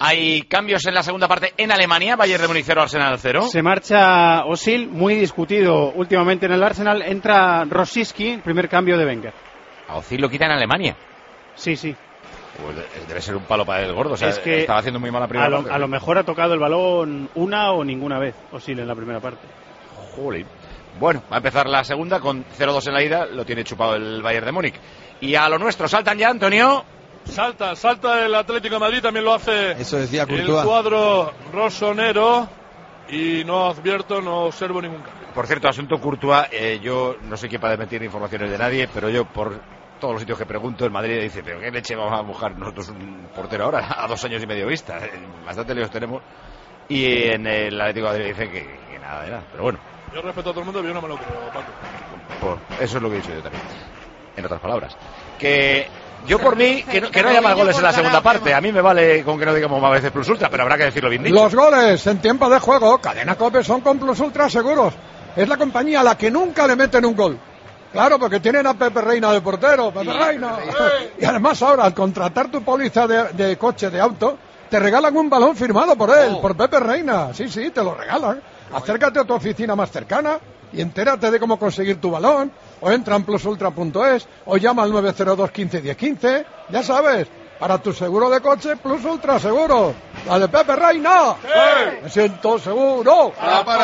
Hay cambios en la segunda parte en Alemania. Bayern de Múnich 0, Arsenal 0. Se marcha Özil, muy discutido últimamente en el Arsenal. Entra Rosicky, primer cambio de Wenger. A Özil lo quita en Alemania. Sí. Pues debe ser un palo para el gordo. O sea, es que estaba haciendo muy mala primera parte. A lo mejor ha tocado el balón una o ninguna vez Özil en la primera parte. Jolín. Bueno, va a empezar la segunda con 0-2 en la ida. Lo tiene chupado el Bayern de Múnich. Y a lo nuestro, ¿saltan ya, Antonio? Salta el Atlético de Madrid, también lo hace. Eso decía el Courtois. Cuadro rosonero. Y no observo ningún cambio. Por cierto, asunto Courtois, yo no sé quién para desmentir informaciones de nadie, pero yo por todos los sitios que pregunto, en Madrid dice, pero ¿qué leche vamos a buscar nosotros un portero ahora? A 2 años y medio vista. Bastante líos tenemos. Y en el Atlético de Madrid dicen que nada de nada, pero bueno. Yo respeto a todo el mundo, pero yo no me lo creo, Paco. Eso es lo que he dicho yo también. En otras palabras. Que yo por mí, que no haya más goles en la segunda parte. A mí me vale con que no digamos más veces Plus Ultra, pero habrá que decirlo bien dicho. Los goles en tiempo de juego, Cadena COPE, son con Plus Ultra seguros. Es la compañía a la que nunca le meten un gol. Claro, porque tienen a Pepe Reina de portero. Pepe Reina. Y además ahora, al contratar tu póliza de coche, de auto, te regalan un balón firmado por él, por Pepe Reina. Sí, te lo regalan. Acércate a tu oficina más cercana y entérate de cómo conseguir tu balón, o entra en plusultra.es, o llama al 902 15 10 15, ya sabes, para tu seguro de coche, Plus Ultra Seguro, la de Pepe Reina. Me siento seguro.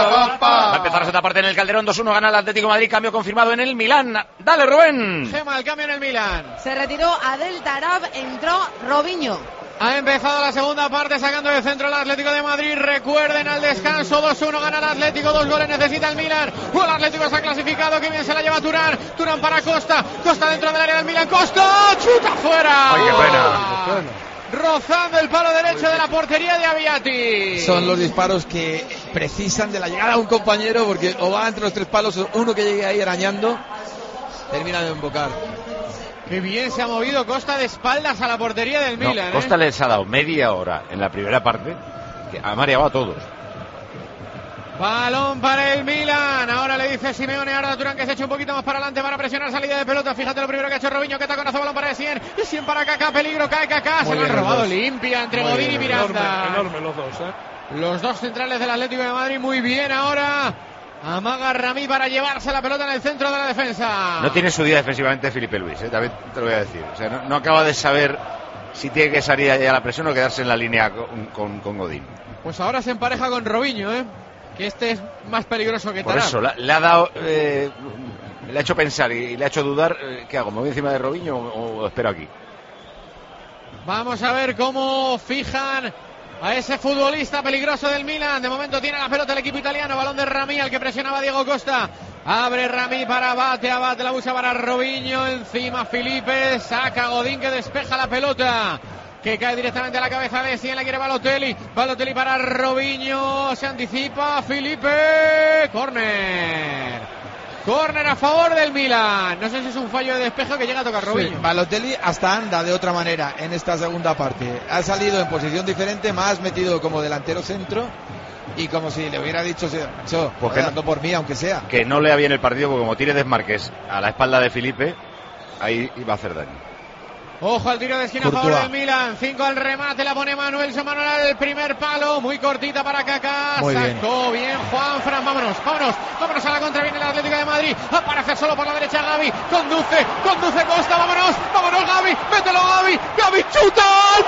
Va a empezar la segunda parte en el Calderón, 2-1, gana el Atlético de Madrid, cambio confirmado en el Milán. Dale, Rubén. Gema, el cambio en el Milán. Se retiró Adel Tarab, entró Robinho. Ha empezado la segunda parte sacando del centro el Atlético de Madrid. Recuerden al descanso, 2-1 gana el Atlético, 2 goles necesita el Milan. El Atlético se ha clasificado, que bien se la lleva Turán. Turán para Costa dentro del área del Milan. Costa, chuta fuera. Ay, qué pena. Rozando el palo derecho de la portería de Aviati. Son los disparos que precisan de la llegada de un compañero, porque o va entre los 3 palos, o uno que llegue ahí arañando termina de embocar. Qué bien se ha movido Costa de espaldas a la portería del Milan. Costa les ha dado media hora en la primera parte, que ha mareado a todos. Balón para el Milan. Ahora le dice Simeone a Arda Turán que se eche un poquito más para adelante para presionar salida de pelota. Fíjate lo primero que ha hecho Robinho, que taconazo, balón para Essien. Essien para Kaká, peligro, cae Kaká. Se lo han robado limpia entre Godín y Miranda. Enorme los dos, Los dos centrales del Atlético de Madrid muy bien ahora. Amaga Rami para llevarse la pelota en el centro de la defensa. No tiene su día defensivamente Felipe Luis, también te lo voy a decir. O sea, no acaba de saber si tiene que salir a la presión o quedarse en la línea con Godín. Pues ahora se empareja con Robinho, que este es más peligroso que Tarab. Por eso, le ha dado, le ha hecho pensar y le ha hecho dudar. ¿Qué hago? ¿Me voy encima de Robinho o espero aquí? Vamos a ver cómo fijan a ese futbolista peligroso del Milan. De momento tiene la pelota el equipo italiano. Balón de Rami, al que presionaba Diego Costa. Abre Rami para Abate la busca para Robinho. Encima Felipe, saca Godín, que despeja la pelota, que cae directamente a la cabeza de Essien. La quiere Balotelli para Robinho. Se anticipa Felipe. Córner a favor del Milan. No sé si es un fallo de despeje que llega a tocar Robinho. Sí, Balotelli hasta anda de otra manera en esta segunda parte. Ha salido en posición diferente, más metido como delantero centro, y como si le hubiera dicho, pues dando por mí, aunque sea. Que no lea bien el partido, porque como tiene desmarques a la espalda de Felipe, ahí iba a hacer daño. Ojo al tiro de esquina a favor del Milan. 5 al remate, la pone Manuel al primer palo, muy cortita para Kaká. Sacó bien Juanfran. Vámonos a la contra, viene el Atlético de Madrid. Aparece solo por la derecha Gavi. Conduce Costa, vámonos Gavi. Mételo Gavi, chuta al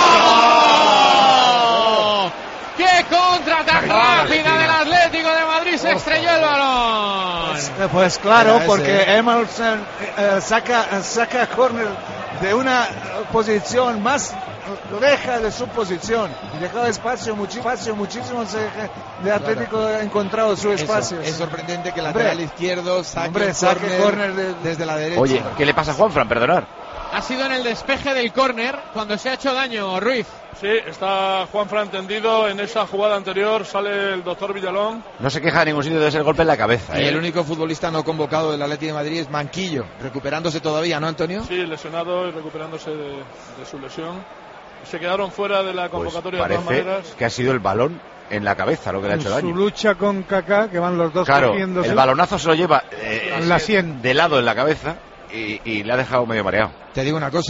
palo. ¡Qué contra tan rápida del Atlético de Madrid! Se estrelló el balón. Pues claro, porque Emerson saca córner de una posición más leja de su posición y dejaba espacio muchísimo de Atlético ha encontrado su espacio. Es sorprendente que el lateral izquierdo saque córner desde la derecha. Oye, ¿qué le pasa a Juanfran? Perdonar. Ha sido en el despeje del córner cuando se ha hecho daño Ruiz. Sí, está Juanfran tendido. En esa jugada anterior sale el doctor Villalón. No se queja de ningún sitio de ese golpe en la cabeza. Y el único futbolista no convocado del Atlético de Madrid es Manquillo, recuperándose todavía, ¿no, Antonio? Sí, lesionado y recuperándose de su lesión. Se quedaron fuera de la convocatoria, pues de todas maneras. Que ha sido el balón en la cabeza lo que le ha hecho daño. Su lucha con Kaká, que van los dos cogiéndose. El balonazo se lo lleva la sien de lado en la cabeza y le ha dejado medio mareado. Te digo una cosa,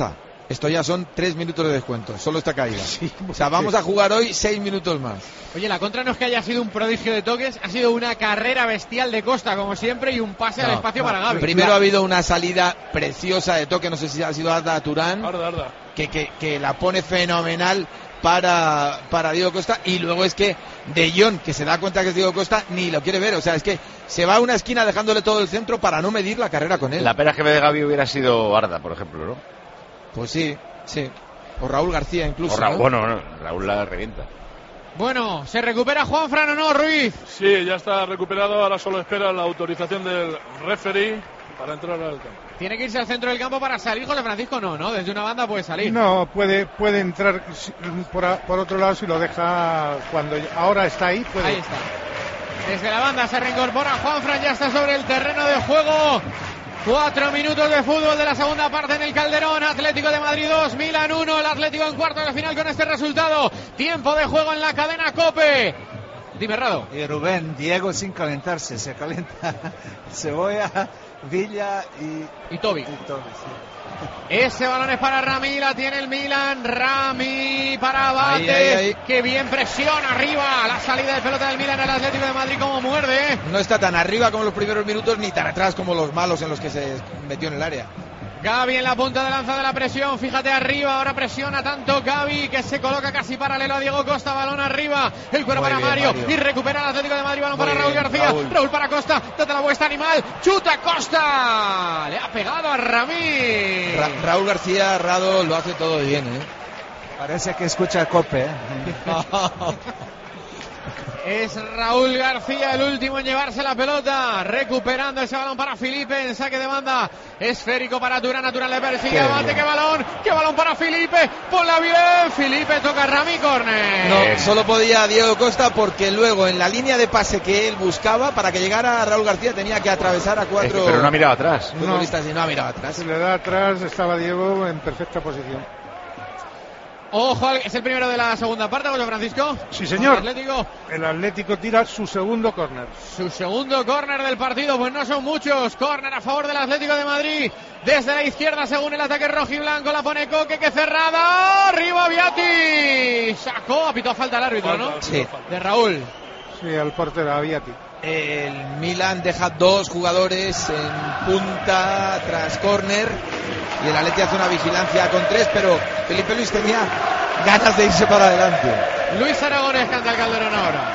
Esto ya son 3 minutos de descuento, solo esta caída. O sea, vamos a jugar hoy 6 minutos más. Oye, la contra no es que haya sido un prodigio de toques, ha sido una carrera bestial de Costa, como siempre, y un pase al espacio para Gavi. Primero ha habido una salida preciosa de toque, no sé si ha sido Arda Turán, que la pone fenomenal para Diego Costa, y luego es que De Jong, que se da cuenta que es Diego Costa, ni lo quiere ver, o sea, es que se va a una esquina dejándole todo el centro para no medir la carrera con él. La pena es que en vez de Gavi hubiera sido Arda, por ejemplo, ¿no? Pues sí. O Raúl García incluso. O Raúl, ¿no? Bueno, Raúl la revienta. Bueno, ¿se recupera Juanfran o no, Ruiz? Sí, ya está recuperado, ahora solo espera la autorización del referee para entrar al campo. Tiene que irse al centro del campo para salir, José Francisco, no, desde una banda puede salir. No, puede entrar por otro lado si lo deja cuando ahora está ahí. Puede. Ahí está. Desde la banda se reincorpora Juanfran, ya está sobre el terreno de juego. 4 minutos de fútbol de la segunda parte en el Calderón. Atlético de Madrid 2, Milan 1. El Atlético en cuartos de final con este resultado. Tiempo de juego en la cadena COPE. Dime, Rado. Y Rubén, Diego sin calentarse, se calienta Cebolla, Villa y Tobi. Sí. Ese balón es para Rami, la tiene el Milan. Rami para Abate, ahí. que bien presiona arriba. La salida de pelota del Milan, el Atlético de Madrid como muerde. No está tan arriba como los primeros minutos, ni tan atrás como los malos en los que se metió en el área. Gavi en la punta de lanza de la presión, fíjate arriba, ahora presiona tanto Gavi que se coloca casi paralelo a Diego Costa, balón arriba, el cuero para Mario y recupera el Atlético de Madrid, balón para Raúl García, Raúl para Costa, date la vuelta animal, chuta Costa, le ha pegado a Rami. Raúl García, Rado, lo hace todo bien, Parece que escucha COPE, Es Raúl García el último en llevarse la pelota, recuperando ese balón para Felipe en saque de banda, esférico para Turán, le persigue Abate, qué balón para Felipe, ponla bien, Felipe toca a Rami, córner. No, solo podía Diego Costa porque luego en la línea de pase que él buscaba para que llegara Raúl García tenía que atravesar a 4 pero no ha mirado atrás. futbolistas y no ha mirado atrás. Si le da atrás estaba Diego en perfecta posición. Ojo, es el primero de la segunda parte, José Francisco. Sí, señor. El Atlético tira su segundo córner. Su segundo córner del partido, pues no son muchos. Córner a favor del Atlético de Madrid. Desde la izquierda, según el ataque rojiblanco, la pone Coque, que cerrada. Arriba Viati. Sacó, apitó falta el árbitro, ¿no? Sí. De Raúl. Sí, al portero, a Viati. El Milan deja 2 jugadores en punta tras córner y el Atleti hace una vigilancia con 3, pero Felipe Luis tenía ganas de irse para adelante. Luis Aragonés canta el Calderón ahora.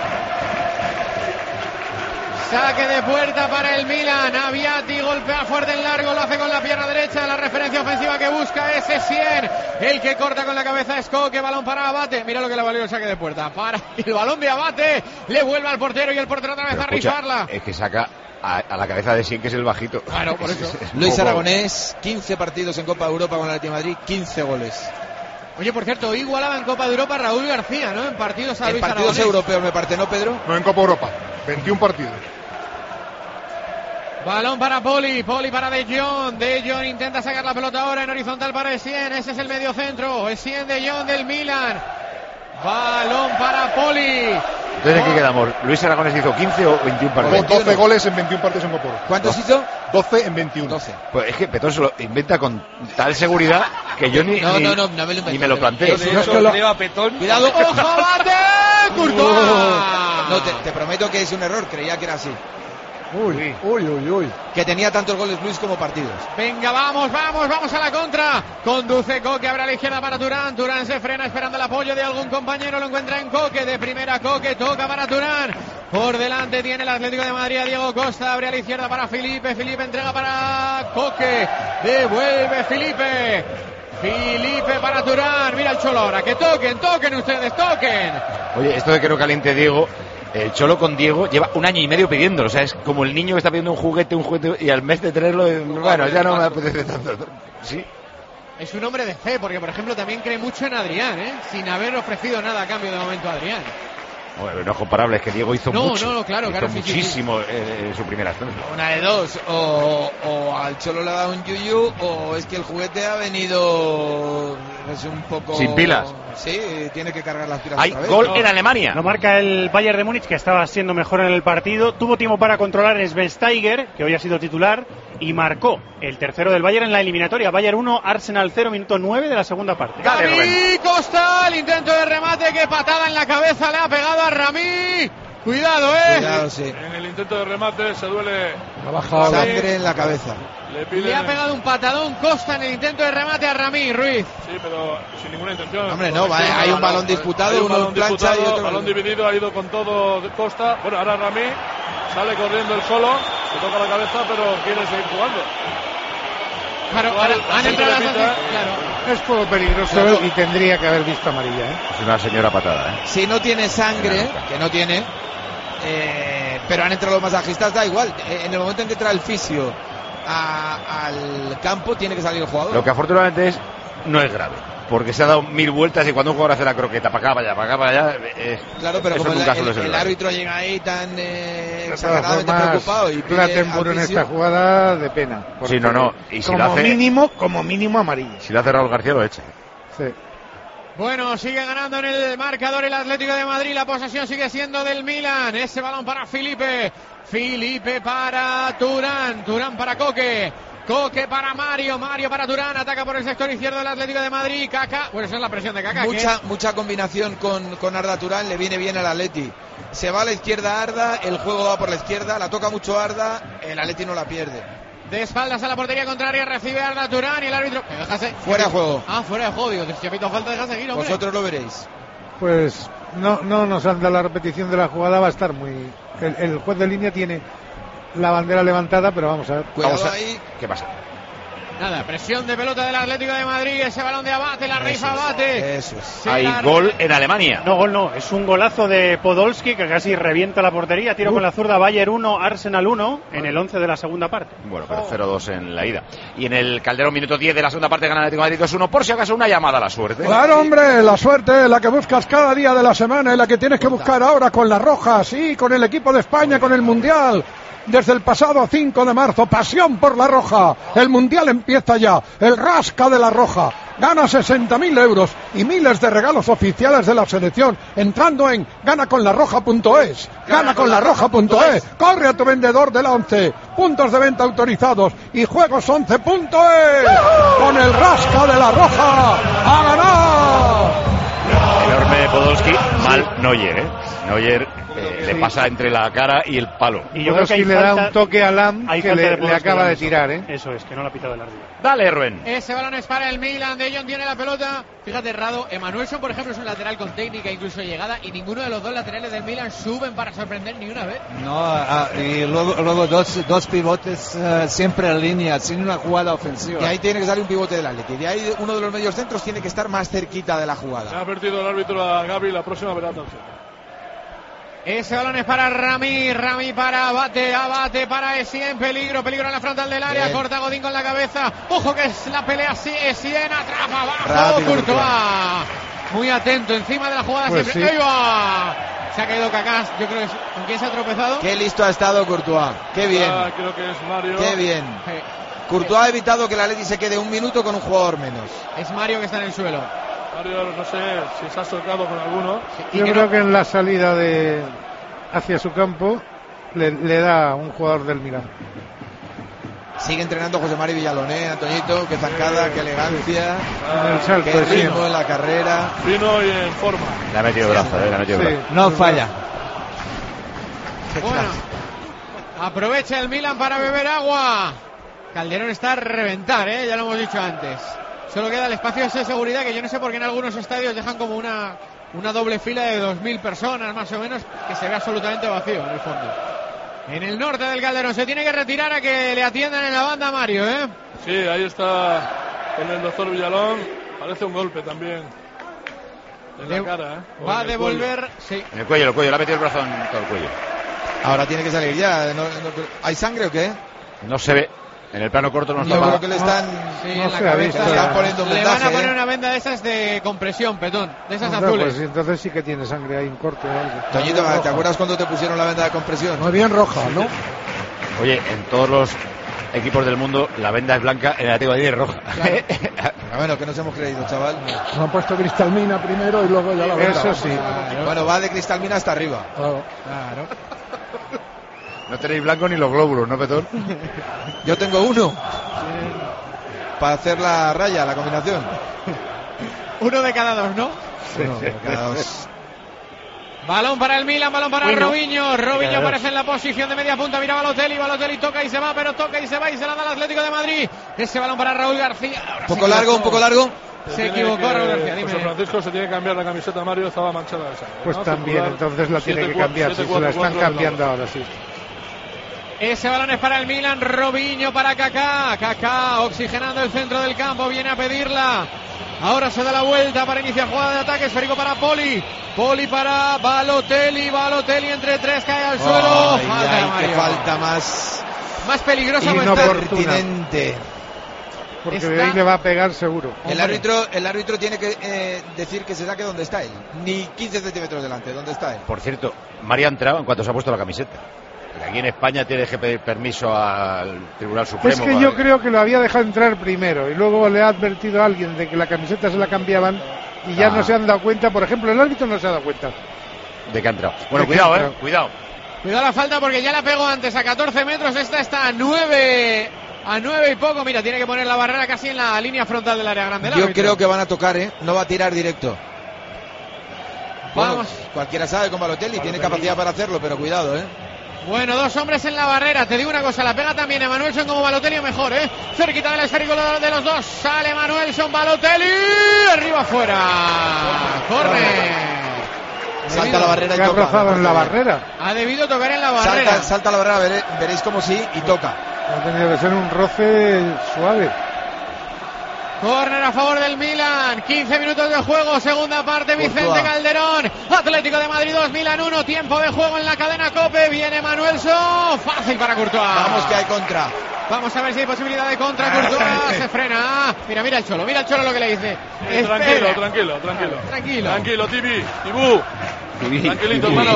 Saque de puerta para el Milan. Aviati golpea fuerte en largo, lo hace con la pierna derecha. La referencia ofensiva que busca es Essien. El que corta con la cabeza es Coque. Balón para Abate. Mira lo que le valió el saque de puerta. Para el balón de Abate. Le vuelve al portero y el portero otra vez a rifarla. Es que saca a la cabeza de Essien, que es el bajito. Claro, por eso. Luis Aragonés, 15 partidos en Copa de Europa con el Atlético de Madrid, 15 goles. Oye, por cierto, igualaba en Copa de Europa Raúl García, ¿no? En partidos a Luis En partidos Aragonés. europeos, me parece, ¿no, Pedro? No, en Copa Europa. 21 partidos. Balón para Poli para De Jong. De Jong intenta sacar la pelota ahora en horizontal para Essien. Ese es el medio centro. Essien, De Jong del Milan. Balón para Poli. Entonces, ¿qué quedamos? ¿Luis Aragonés hizo 15 o 21 partidos? 12 goles en 21 partidos en Copa Europa. ¿Cuántos hizo? 12 en 21. 12. Pues es que Petón se lo inventa con tal seguridad que yo ni me lo planteo. Cuidado. ¡Ojo, Abate! ¡Courtois! No, te prometo que es un error, creía que era así. Uy. Que tenía tantos goles Luis como partidos. Venga, vamos a la contra. Conduce Coque, abre a la izquierda para Turán. Turán se frena esperando el apoyo de algún compañero. Lo encuentra en Coque. De primera Coque, toca para Turán. Por delante tiene el Atlético de Madrid a Diego Costa. Abre a la izquierda para Felipe. Felipe entrega para Coque. Devuelve Felipe. Felipe para Turán. Mira el Cholo ahora. Que toquen ustedes, toquen. Oye, esto de que no caliente Diego. El Cholo con Diego lleva 1 año y medio pidiéndolo, o sea, es como el niño que está pidiendo un juguete y al mes de tenerlo, bueno, ya no me apetece tanto. Sí. Es un hombre de fe, porque por ejemplo también cree mucho en Adrián, sin haber ofrecido nada a cambio de momento a Adrián. Bueno, no es comparable, es que Diego hizo mucho. Claro, muchísimo en su primera estancia. Una de dos, o al Cholo le ha dado un yuyu, o es que el juguete ha venido es un poco... Sin pilas. Sí, tiene que cargar las pilas Hay otra vez. gol en Alemania. Lo marca el Bayern de Múnich, que estaba siendo mejor en el partido. Tuvo tiempo para controlar Schweinsteiger, que hoy ha sido titular, y marcó el tercero del Bayern en la eliminatoria. Bayern 1, Arsenal 0, minuto 9 de la segunda parte. Gaby Costa, el intento de remate, que patada en la cabeza le ha pegado a Rami. Cuidado, Cuidado, sí. En el intento de remate se duele. Ha bajado sangre en la cabeza. Le ha pegado un patadón Costa en el intento de remate a Rami Ruiz. Sí, pero sin ninguna intención. Hombre, no, hay un balón disputado, uno en plancha y otro... balón dividido, ha ido con todo Costa. Bueno, ahora Rami sale corriendo él solo, se toca la cabeza, pero quiere seguir jugando. Claro, han entrado las dos. Claro. Es poco peligroso y tendría que haber visto amarilla. Es una señora patada. Si no tiene sangre, que no tiene, pero han entrado los masajistas, da igual. En el momento en que entra el fisio al campo, tiene que salir el jugador. Lo que afortunadamente no es grave, porque se ha dado 1000 vueltas y cuando un jugador hace la croqueta para acá, para allá, claro, pero como el árbitro llega ahí tan exageradamente preocupado y Clattenburg en esta jugada de pena. Sí, no, y si como mínimo amarilla. Si le hace Raúl García lo echa. Sí. Bueno, sigue ganando en el marcador el Atlético de Madrid. La posesión sigue siendo del Milan. Ese balón para Felipe para Turán para Coque para Mario para Turán. Ataca por el sector izquierdo del Atlético de Madrid. Kaká, bueno, esa es la presión de Kaká. Mucha combinación con Arda Turán, le viene bien al Atleti. Se va a la izquierda Arda, el juego va por la izquierda, la toca mucho Arda, el Atleti no la pierde. De espaldas a la portería contraria, recibe Arda Turán y el árbitro... Fuera de juego. Fuera de juego, digo, si ha pito falta, deja seguir, hombre. Vosotros lo veréis. Pues no nos han dado la repetición de la jugada, va a estar muy... El juez de línea tiene la bandera levantada, pero vamos a ver. Cuidado ahí. ¿Qué pasa? Nada, presión de pelota del Atlético de Madrid, ese balón de Abate, la rifa Abate. Eso es. Hay gol en Alemania. No, gol no, es un golazo de Podolski que casi revienta la portería, tiro con la zurda, Bayern 1, Arsenal 1 en el 11 de la segunda parte. Bueno, pero 0-2 en la ida. Y en el Calderón, minuto 10 de la segunda parte, gana el Atlético de Madrid 2-1, por si acaso una llamada a la suerte. Claro, hombre, la suerte, la que buscas cada día de la semana y la que tienes que buscar ahora con la Roja, sí, con el equipo de España, con el Mundial. Desde el pasado 5 de marzo, pasión por la Roja. El Mundial empieza ya. El rasca de la Roja. Gana 60.000 euros y miles de regalos oficiales de la selección entrando en ganaconlarroja.es. Ganaconlarroja.es. Corre a tu vendedor de la 11. Puntos de venta autorizados y juegos11.es. Con el rasca de la Roja. ¡A ganar! Enorme Podolski, mal Neuer, Neuer le pasa entre la cara y el palo. Y yo creo que le da un toque a Lam que le acaba de tirar, Eso es, que no lo ha pitado el árbitro. Dale, Rubén. Ese balón es para el Milan, De Jong tiene la pelota. Fíjate, Rado, Emanuelson, por ejemplo, es un lateral con técnica, incluso llegada, y ninguno de los dos laterales del Milan suben para sorprender ni una vez. No, y luego dos pivotes siempre en línea, sin una jugada ofensiva. Y ahí tiene que salir un pivote del Atleti. Y ahí uno de los medios centros tiene que estar más cerquita de la jugada. Se ha advertido el árbitro a Gaby, la próxima verá también. Ese balón es para Rami para Abate para Essien, peligro en la frontal del área. Bien. Corta Godín con la cabeza, ojo que es la pelea, Essien atrapa abajo, Courtois muy atento encima de la jugada, pues siempre. Sí. Se ha caído Kaká, yo creo que ¿con quién se ha tropezado? Qué listo ha estado Courtois, qué bien. Creo que es Mario. Qué bien. Courtois ha evitado que el Atleti se quede un minuto con un jugador menos. Es Mario que está en el suelo. Mario, no sé si se ha tocado con alguno. Yo creo que en la salida hacia su campo le da un jugador del Milan. Sigue entrenando José Mari Villaloné, Antoñito, qué zancada, qué elegancia, el salto, qué ritmo en la carrera. Fino y en forma. Le ha metido brazo, le ha metido brazo. No falla. Bueno, aprovecha el Milan para beber agua. Calderón está a reventar, ya lo hemos dicho antes. Solo queda el espacio de seguridad, que yo no sé por qué en algunos estadios dejan como una doble fila de 2.000 personas más o menos, que se ve absolutamente vacío en el fondo. En el norte del Calderón se tiene que retirar a que le atiendan en la banda Mario, Sí, ahí está con el doctor Villalón. Parece un golpe también en la cara, Va a devolver, sí. En el cuello, le ha metido el brazo en todo el cuello. Ahora tiene que salir ya. ¿Hay sangre o qué? No se ve. En el plano corto no está. Yo creo que le están, en la cabeza. Están poniendo un le vendaje, van a poner una venda de esas de compresión, Petón, de esas azules. Pues entonces sí que tiene sangre ahí, un corte o algo. Toñito, ¿te acuerdas cuando te pusieron la venda de compresión? Muy bien roja, ¿no? Oye, en todos los equipos del mundo, la venda es blanca, en el Atlético de Madrid es roja. Claro. Bueno, que nos hemos creído, chaval. Nos han puesto cristalmina primero y luego ya la venda. Eso sí. Claro. Bueno, va de cristalmina hasta arriba. Claro. No tenéis blanco ni los glóbulos, ¿no, Petón? Yo tengo uno. Para hacer la raya, la combinación. Uno de cada dos, ¿no? Uno de cada dos. Balón para el Milan, balón para Robinho. Robinho aparece en la posición de media punta. Mira Balotelli toca y se va, pero toca y se va y se la da al Atlético de Madrid. Ese balón para Raúl García. Un poco largo. Se equivocó Raúl García. Dime. José Francisco se tiene que cambiar la camiseta, Mario, estaba manchada esa. Pues ¿no? También, entonces la tiene que cambiar. Se la están cambiando ahora, sí. Ese balón es para el Milan, Robinho para Kaká. Kaká oxigenando el centro del campo, viene a pedirla. Ahora se da la vuelta para iniciar jugada de ataque. Esférico para Poli. Poli para Balotelli. Balotelli entre tres, cae al suelo. Qué falta más peligrosa, más pertinente. Porque de ahí le va a pegar seguro. El árbitro tiene que decir que se saque donde está él. Ni 15 centímetros delante, donde está él. Por cierto, María ha entrado en cuanto se ha puesto la camiseta. Aquí en España tienes que pedir permiso al Tribunal Supremo. Es que yo creo que lo había dejado entrar primero y luego le ha advertido a alguien de que la camiseta se la cambiaban y ya no se han dado cuenta. Por ejemplo, el árbitro no se ha dado cuenta de que ha entrado. Bueno, cuidado, cuidado. Cuidado la falta porque ya la pegó antes a 14 metros. Esta está a 9 y poco. Mira, tiene que poner la barrera casi en la línea frontal del área grande. Yo creo que van a tocar, no va a tirar directo. Vamos. Bueno, cualquiera sabe con Balotelli, tiene capacidad para hacerlo, pero cuidado, Bueno, dos hombres en la barrera. Te digo una cosa, la pega también Emanuelson como Balotelli o mejor, cerquita del esférico de los dos. Sale Emanuelson, Balotelli, arriba afuera. Corre. Salta la barrera y toca. Ha rozado en la barrera. Ha debido tocar en la barrera. Salta la barrera, veréis como sí, y toca. Ha tenido que ser un roce suave. Córner a favor del Milan, 15 minutos de juego, segunda parte, Vicente Calderón, Atlético de Madrid 2, Milan 1, tiempo de juego en la cadena COPE, viene Emanuelson, fácil para Courtois. Vamos que hay contra. Vamos a ver si hay posibilidad de contra, Courtois, se frena, mira el Cholo lo que le dice. Tranquilo, Tibú. Tranquilito, hermano.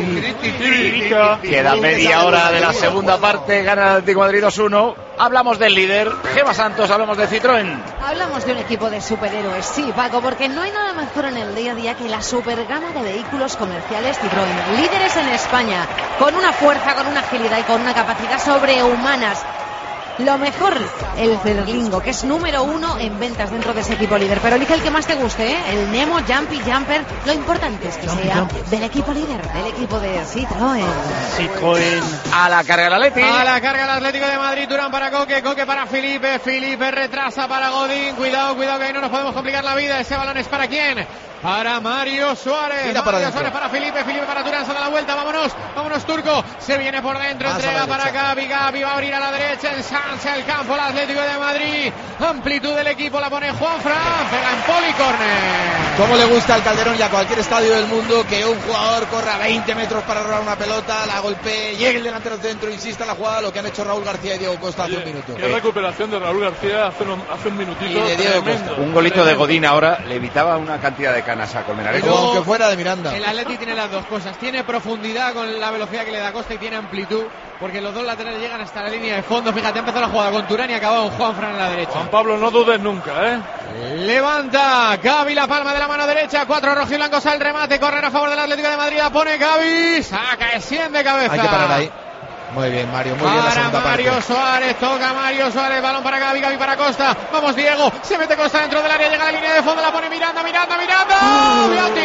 Queda media hora de la segunda parte, gana el Atlético de Madrid 2-1. Hablamos del líder, Gemma Santos, hablamos de Citroën. Hablamos de un equipo de superhéroes, sí, Paco, porque no hay nada mejor en el día a día que la supergama de vehículos comerciales Citroën. Líderes en España, con una fuerza, con una agilidad y con una capacidad sobrehumanas. Lo mejor, el Cerlingo, que es número 1 en ventas dentro de ese equipo líder. Pero elige el que más te guste, el Nemo, Jumpy, Jumper. Lo importante es que sea del equipo líder, del equipo de Citroën. A la carga el Atlético. A la carga el Atlético de Madrid. Turán para Coque para Felipe. Felipe retrasa para Godín. Cuidado que ahí no nos podemos complicar la vida. Ese balón es para quién. Para Mario Suárez. Mario Suárez para Felipe para Turán, se da la vuelta, vámonos Turco, se viene por dentro, entrega para Gavi va a abrir a la derecha, ensancha el campo el Atlético de Madrid, amplitud del equipo, la pone Juanfran, pega en Poli, córner. ¿Cómo le gusta al Calderón y a cualquier estadio del mundo que un jugador corra 20 metros para robar una pelota, la golpee, llegue el delantero al centro, insista en la jugada, lo que han hecho Raúl García y Diego Costa hace un minuto? Qué recuperación de Raúl García hace un minutito. Y de Diego Costa. Un golito de Godín ahora le evitaba una cantidad de canas a Colmenares. Como que fuera de Miranda. El Atleti tiene las dos cosas, tiene profundidad con la velocidad que le da Costa y tiene amplitud, porque los dos laterales llegan hasta la línea de fondo. Fíjate, empezó la jugada con Turán y acabó con Juanfran en la derecha. Juan Pablo, no dudes nunca, Levanta Gavi la palma de la mano derecha, 4 rojiblancos al remate, correr a favor del Atlético de Madrid, la pone Gavi, saca Essien de cabeza. Hay que parar ahí. Muy bien, Mario, muy bien la segunda parte. Mario Suárez, toca Mario Suárez, balón para Gavi para Costa. Vamos Diego, se mete Costa dentro del área, llega a la línea de fondo, la pone Miranda. Bianchi.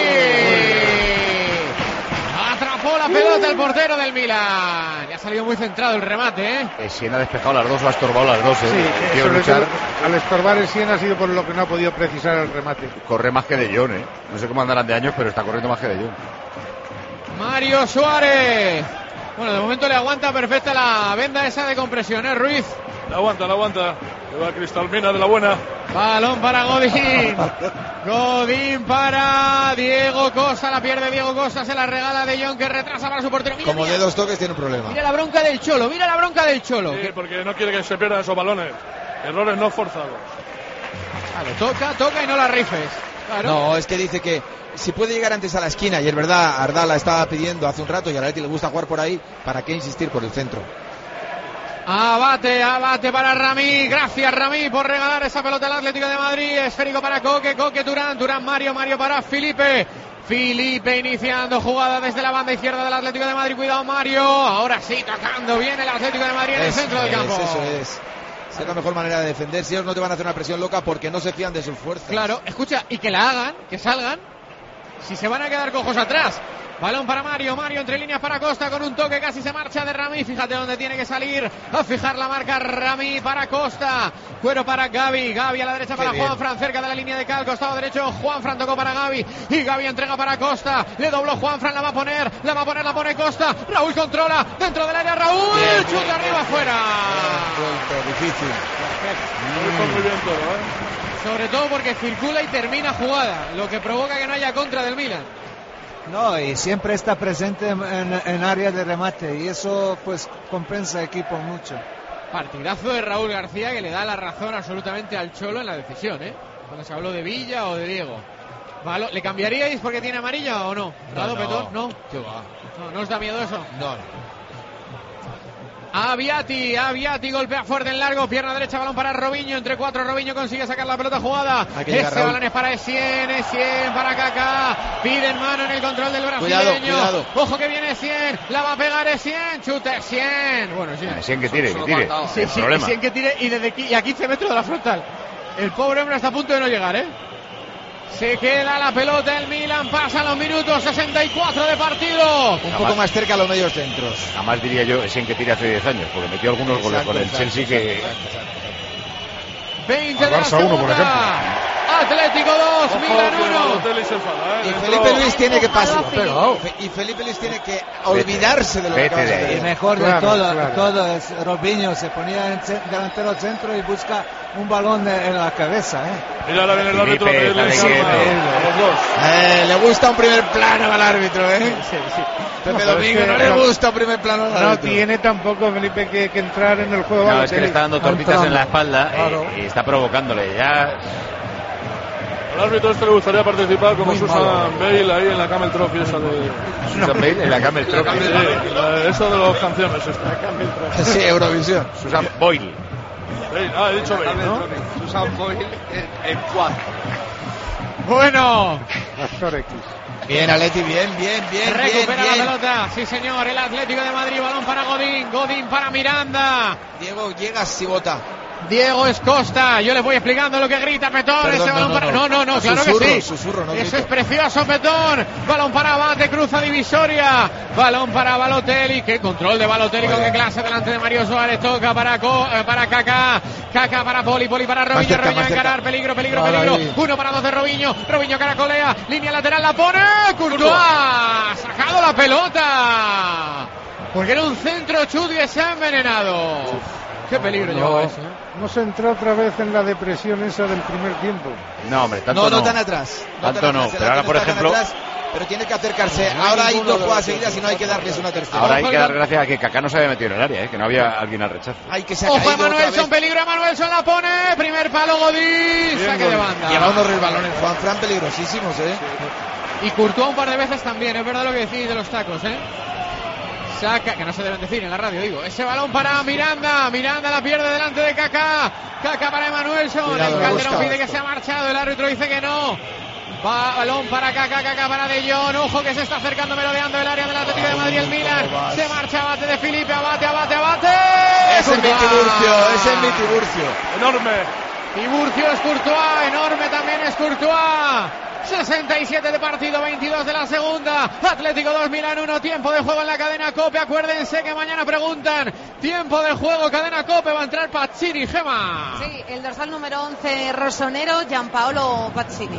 Atrapó la pelota el portero del Milan. Ya ha salido muy centrado el remate, Essien ha despejado las dos o ha estorbado las dos, Sí, al estorbar Essien ha sido por lo que no ha podido precisar el remate. Corre más que De Jong, No sé cómo andarán de años, pero está corriendo más que De Jong. Mario Suárez. Bueno, de momento le aguanta perfecta la venda esa de compresión, Ruiz. La aguanta. Le va Cristalmina de la buena. Balón para Godín. Godín para Diego Costa. La pierde Diego Costa. Se la regala De Jong, que retrasa para su portero. Como de dos toques tiene un problema. Mira la bronca del Cholo. Sí, porque no quiere que se pierdan esos balones. Errores no forzados. Claro, toca y no la rifes. Claro. No, es que dice que si puede llegar antes a la esquina, y es verdad, Ardala estaba pidiendo hace un rato y a Atleti le gusta jugar por ahí, ¿para qué insistir por el centro? Abate para Rami. Gracias, Rami, por regalar esa pelota al Atlético de Madrid. Esférico para Coque, Turán, Mario para Felipe iniciando jugada desde la banda izquierda del Atlético de Madrid. Cuidado, Mario. Ahora sí, tocando bien el Atlético de Madrid en el centro del campo. Eso es. Es la mejor manera de defender. Si ellos no te van a hacer una presión loca porque no se fían de sus fuerzas. Claro, escucha, y que la hagan, que salgan. Si se van a quedar cojos atrás. Balón para Mario entre líneas para Costa con un toque, casi se marcha de Rami. Fíjate dónde tiene que salir a fijar la marca Rami para Costa. Cuero para Gavi a la derecha para Juanfran, cerca de la línea de cal, costado derecho. Juanfran tocó para Gavi y Gavi entrega para Costa. Le dobló Juanfran, la va a poner, la pone Costa. Raúl controla dentro del área, Raúl, chuta arriba afuera. Difícil. Muy bien todo, Sobre todo porque circula y termina jugada, lo que provoca que no haya contra del Milan. No, y siempre está presente en área de remate y eso pues compensa al equipo mucho. Partidazo de Raúl García que le da la razón absolutamente al Cholo en la decisión, cuando se habló de Villa o de Diego. ¿Le cambiaríais porque tiene amarilla o no? ¿Dado Petón? No. ¿Qué va? ¿No os da miedo eso? No. Aviati, golpea fuerte en largo, pierna derecha, balón para Robinho, entre 4, Robinho consigue sacar la pelota jugada. Ese balón es para Essien para Kaká, piden mano en el control del brasileño. Cuidado. Ojo que viene Essien, la va a pegar Essien, chuta Essien. Bueno, Essien que tire. Sí, problema. Essien que tire y a 15 metros de la frontal. El pobre hombre está a punto de no llegar, Se queda la pelota el Milan, pasan los minutos 64 de partido. Un poco más cerca a los medios centros. Jamás diría yo Essien que tira hace 10 años, porque metió algunos goles con el Chelsea que... 20 de la segunda. por ejemplo. Atlético 2, Milan 1. Y Felipe Luis tiene que pasar. Y Felipe Luis tiene que olvidarse de lo que acaba de hacer. Y mejor de todo es Robinho, se ponía en delantero centro y busca un balón en la cabeza. Mira, ahora viene el árbitro a pedirle a los dos. Le gusta un primer plano al árbitro, Sí. Pepe Domingo no le gusta un primer plano al árbitro. No tiene tampoco Felipe que entrar en el juego. No, es que le está dando torpitas en la espalda y está provocándole ya. Al árbitro le gustaría participar como Susan Bale ahí en la Camel Trophy esa de... Susan Bale en la Camel Trophy. Eso de las canciones. Sí, Eurovisión. Susan Boyle. He dicho Bale, ¿no? Susan Boyle en 4. Bueno. Bien, Atleti, bien. Recupera la pelota, sí señor, el Atlético de Madrid, balón para Godín para Miranda. Diego, llegas y bota. Diego es Costa, yo les voy explicando lo que grita Petón. Perdón, ese balón para... No, claro susurro, que sí. Susurro, no Eso grito. es precioso, Petón. Balón para Abate, cruza divisoria. Balón para Balotelli. Qué control de Balotelli, con qué clase delante de Mario Suárez. Toca para Kaká. Kaká para Poli para Robinho. Robinho a encarar, peligro. 1 para 2 de Robinho. Robinho caracolea, línea lateral, la pone. Courtois ha sacado la pelota. Porque era un centro chut y se ha envenenado. Qué peligro llevaba eso, No se entró otra vez en la depresión esa del primer tiempo. No, hombre, tanto no. No tan atrás. Tanto no, pero ahora, por ejemplo... Pero tiene que acercarse. Ahora hay 2 jugadas seguidas y no hay que darles una tercera. Ahora hay que dar gracias a que Kaká no se había metido en el área, que no había alguien al rechazo. Hay que sacar. Ojo a Manuelson, peligro a Manuelson, la pone. Primer palo Godín, saque de banda. Lleva unos resbalones Juanfran peligrosísimos, Y Courtois un par de veces también, es verdad lo que decís de los tacos, Saca, que no se deben decir en la radio, digo. Ese balón para Miranda la pierde delante de Kaká para Emanuelson. El Calderón pide que se ha marchado, el árbitro dice que no. Balón para Kaká para De Jong. Ojo que se está acercando, merodeando el área del Atlético de Madrid, el Milan. Se marcha Abate de Felipe, Abate. Ese es mi Tiburcio. Enorme. Tiburcio es Courtois, enorme también es Courtois. 67 de partido, 22 de la segunda. Atlético 2, Milan 1. Tiempo de juego en la cadena COPE. Acuérdense que mañana preguntan. Tiempo de juego, cadena COPE. Va a entrar Pazzini, Gema. Sí, el dorsal número 11, rosonero, Gianpaolo Pazzini.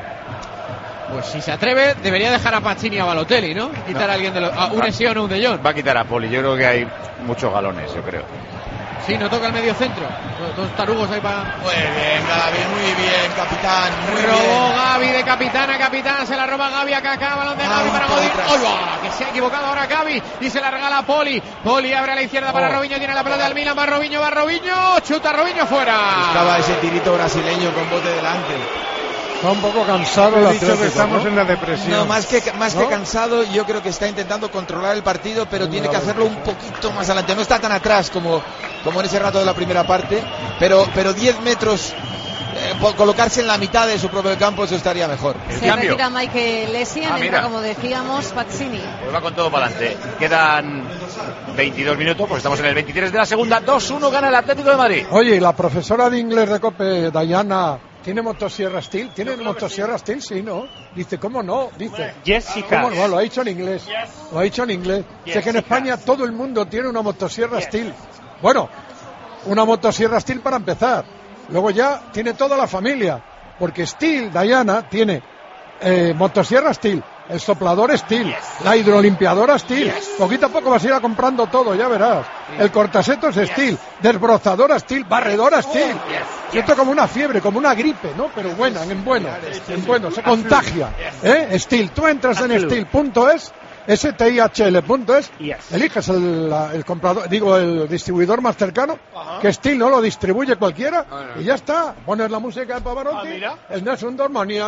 Pues si se atreve, debería dejar a Pazzini a Balotelli, ¿no? Quitar a alguien de un Essien o un De Jong. Va a quitar a Poli. Yo creo que hay muchos galones, yo creo. Sí, no toca el medio centro. Dos tarugos ahí para... Muy bien, Gavi, muy bien, capitán. Robó Gavi de capitán a capitán. Se la roba Gavi a Kaká. Balón de Gavi para Godín. Que se ha equivocado ahora Gavi. Y se la regala a Poli. Poli abre a la izquierda para Robinho. Tiene la pelota del Milan. Va Robinho. Chuta Robinho fuera. Buscaba ese tirito brasileño con bote delante. Está un poco cansado el Atlético, que estamos en la depresión. No, más que cansado, yo creo que está intentando controlar el partido, pero tiene que hacerlo un poquito más adelante. No está tan atrás como como en ese rato de la primera parte, pero 10 metros, colocarse en la mitad de su propio campo, eso estaría mejor. Se retira Michael Essien, entra, como decíamos, Pazzini. Pues va con todo para adelante. Quedan 22 minutos, pues estamos en el 23 de la segunda. 2-1 gana el Atlético de Madrid. Oye, la profesora de inglés de COPE, Diana, ¿tiene motosierra Steel? ¿Tiene motosierra Steel? Sí, ¿no? Dice, ¿cómo no? Dice, Jessica. ¿cómo no? Lo ha dicho en inglés. Lo ha dicho en inglés. Sé que en España todo el mundo tiene una motosierra Steel. Bueno, una motosierra Steel para empezar. Luego ya tiene toda la familia. Porque Steel, Diana, tiene motosierra Steel, el soplador Steel, la hidrolimpiadora Steel. Poquito a poco vas a ir comprando todo, ya verás. El cortasetos Steel, desbrozadora Steel, barredora Steel. Siento como una fiebre, como una gripe, ¿no? Pero buena, en bueno, se contagia. Steel, tú entras en steel.es, stihl.es, eliges el comprador, digo, el distribuidor más cercano, que Steel no lo distribuye cualquiera, y ya está. Pones la música de Pavarotti, el Nelson Dorma, y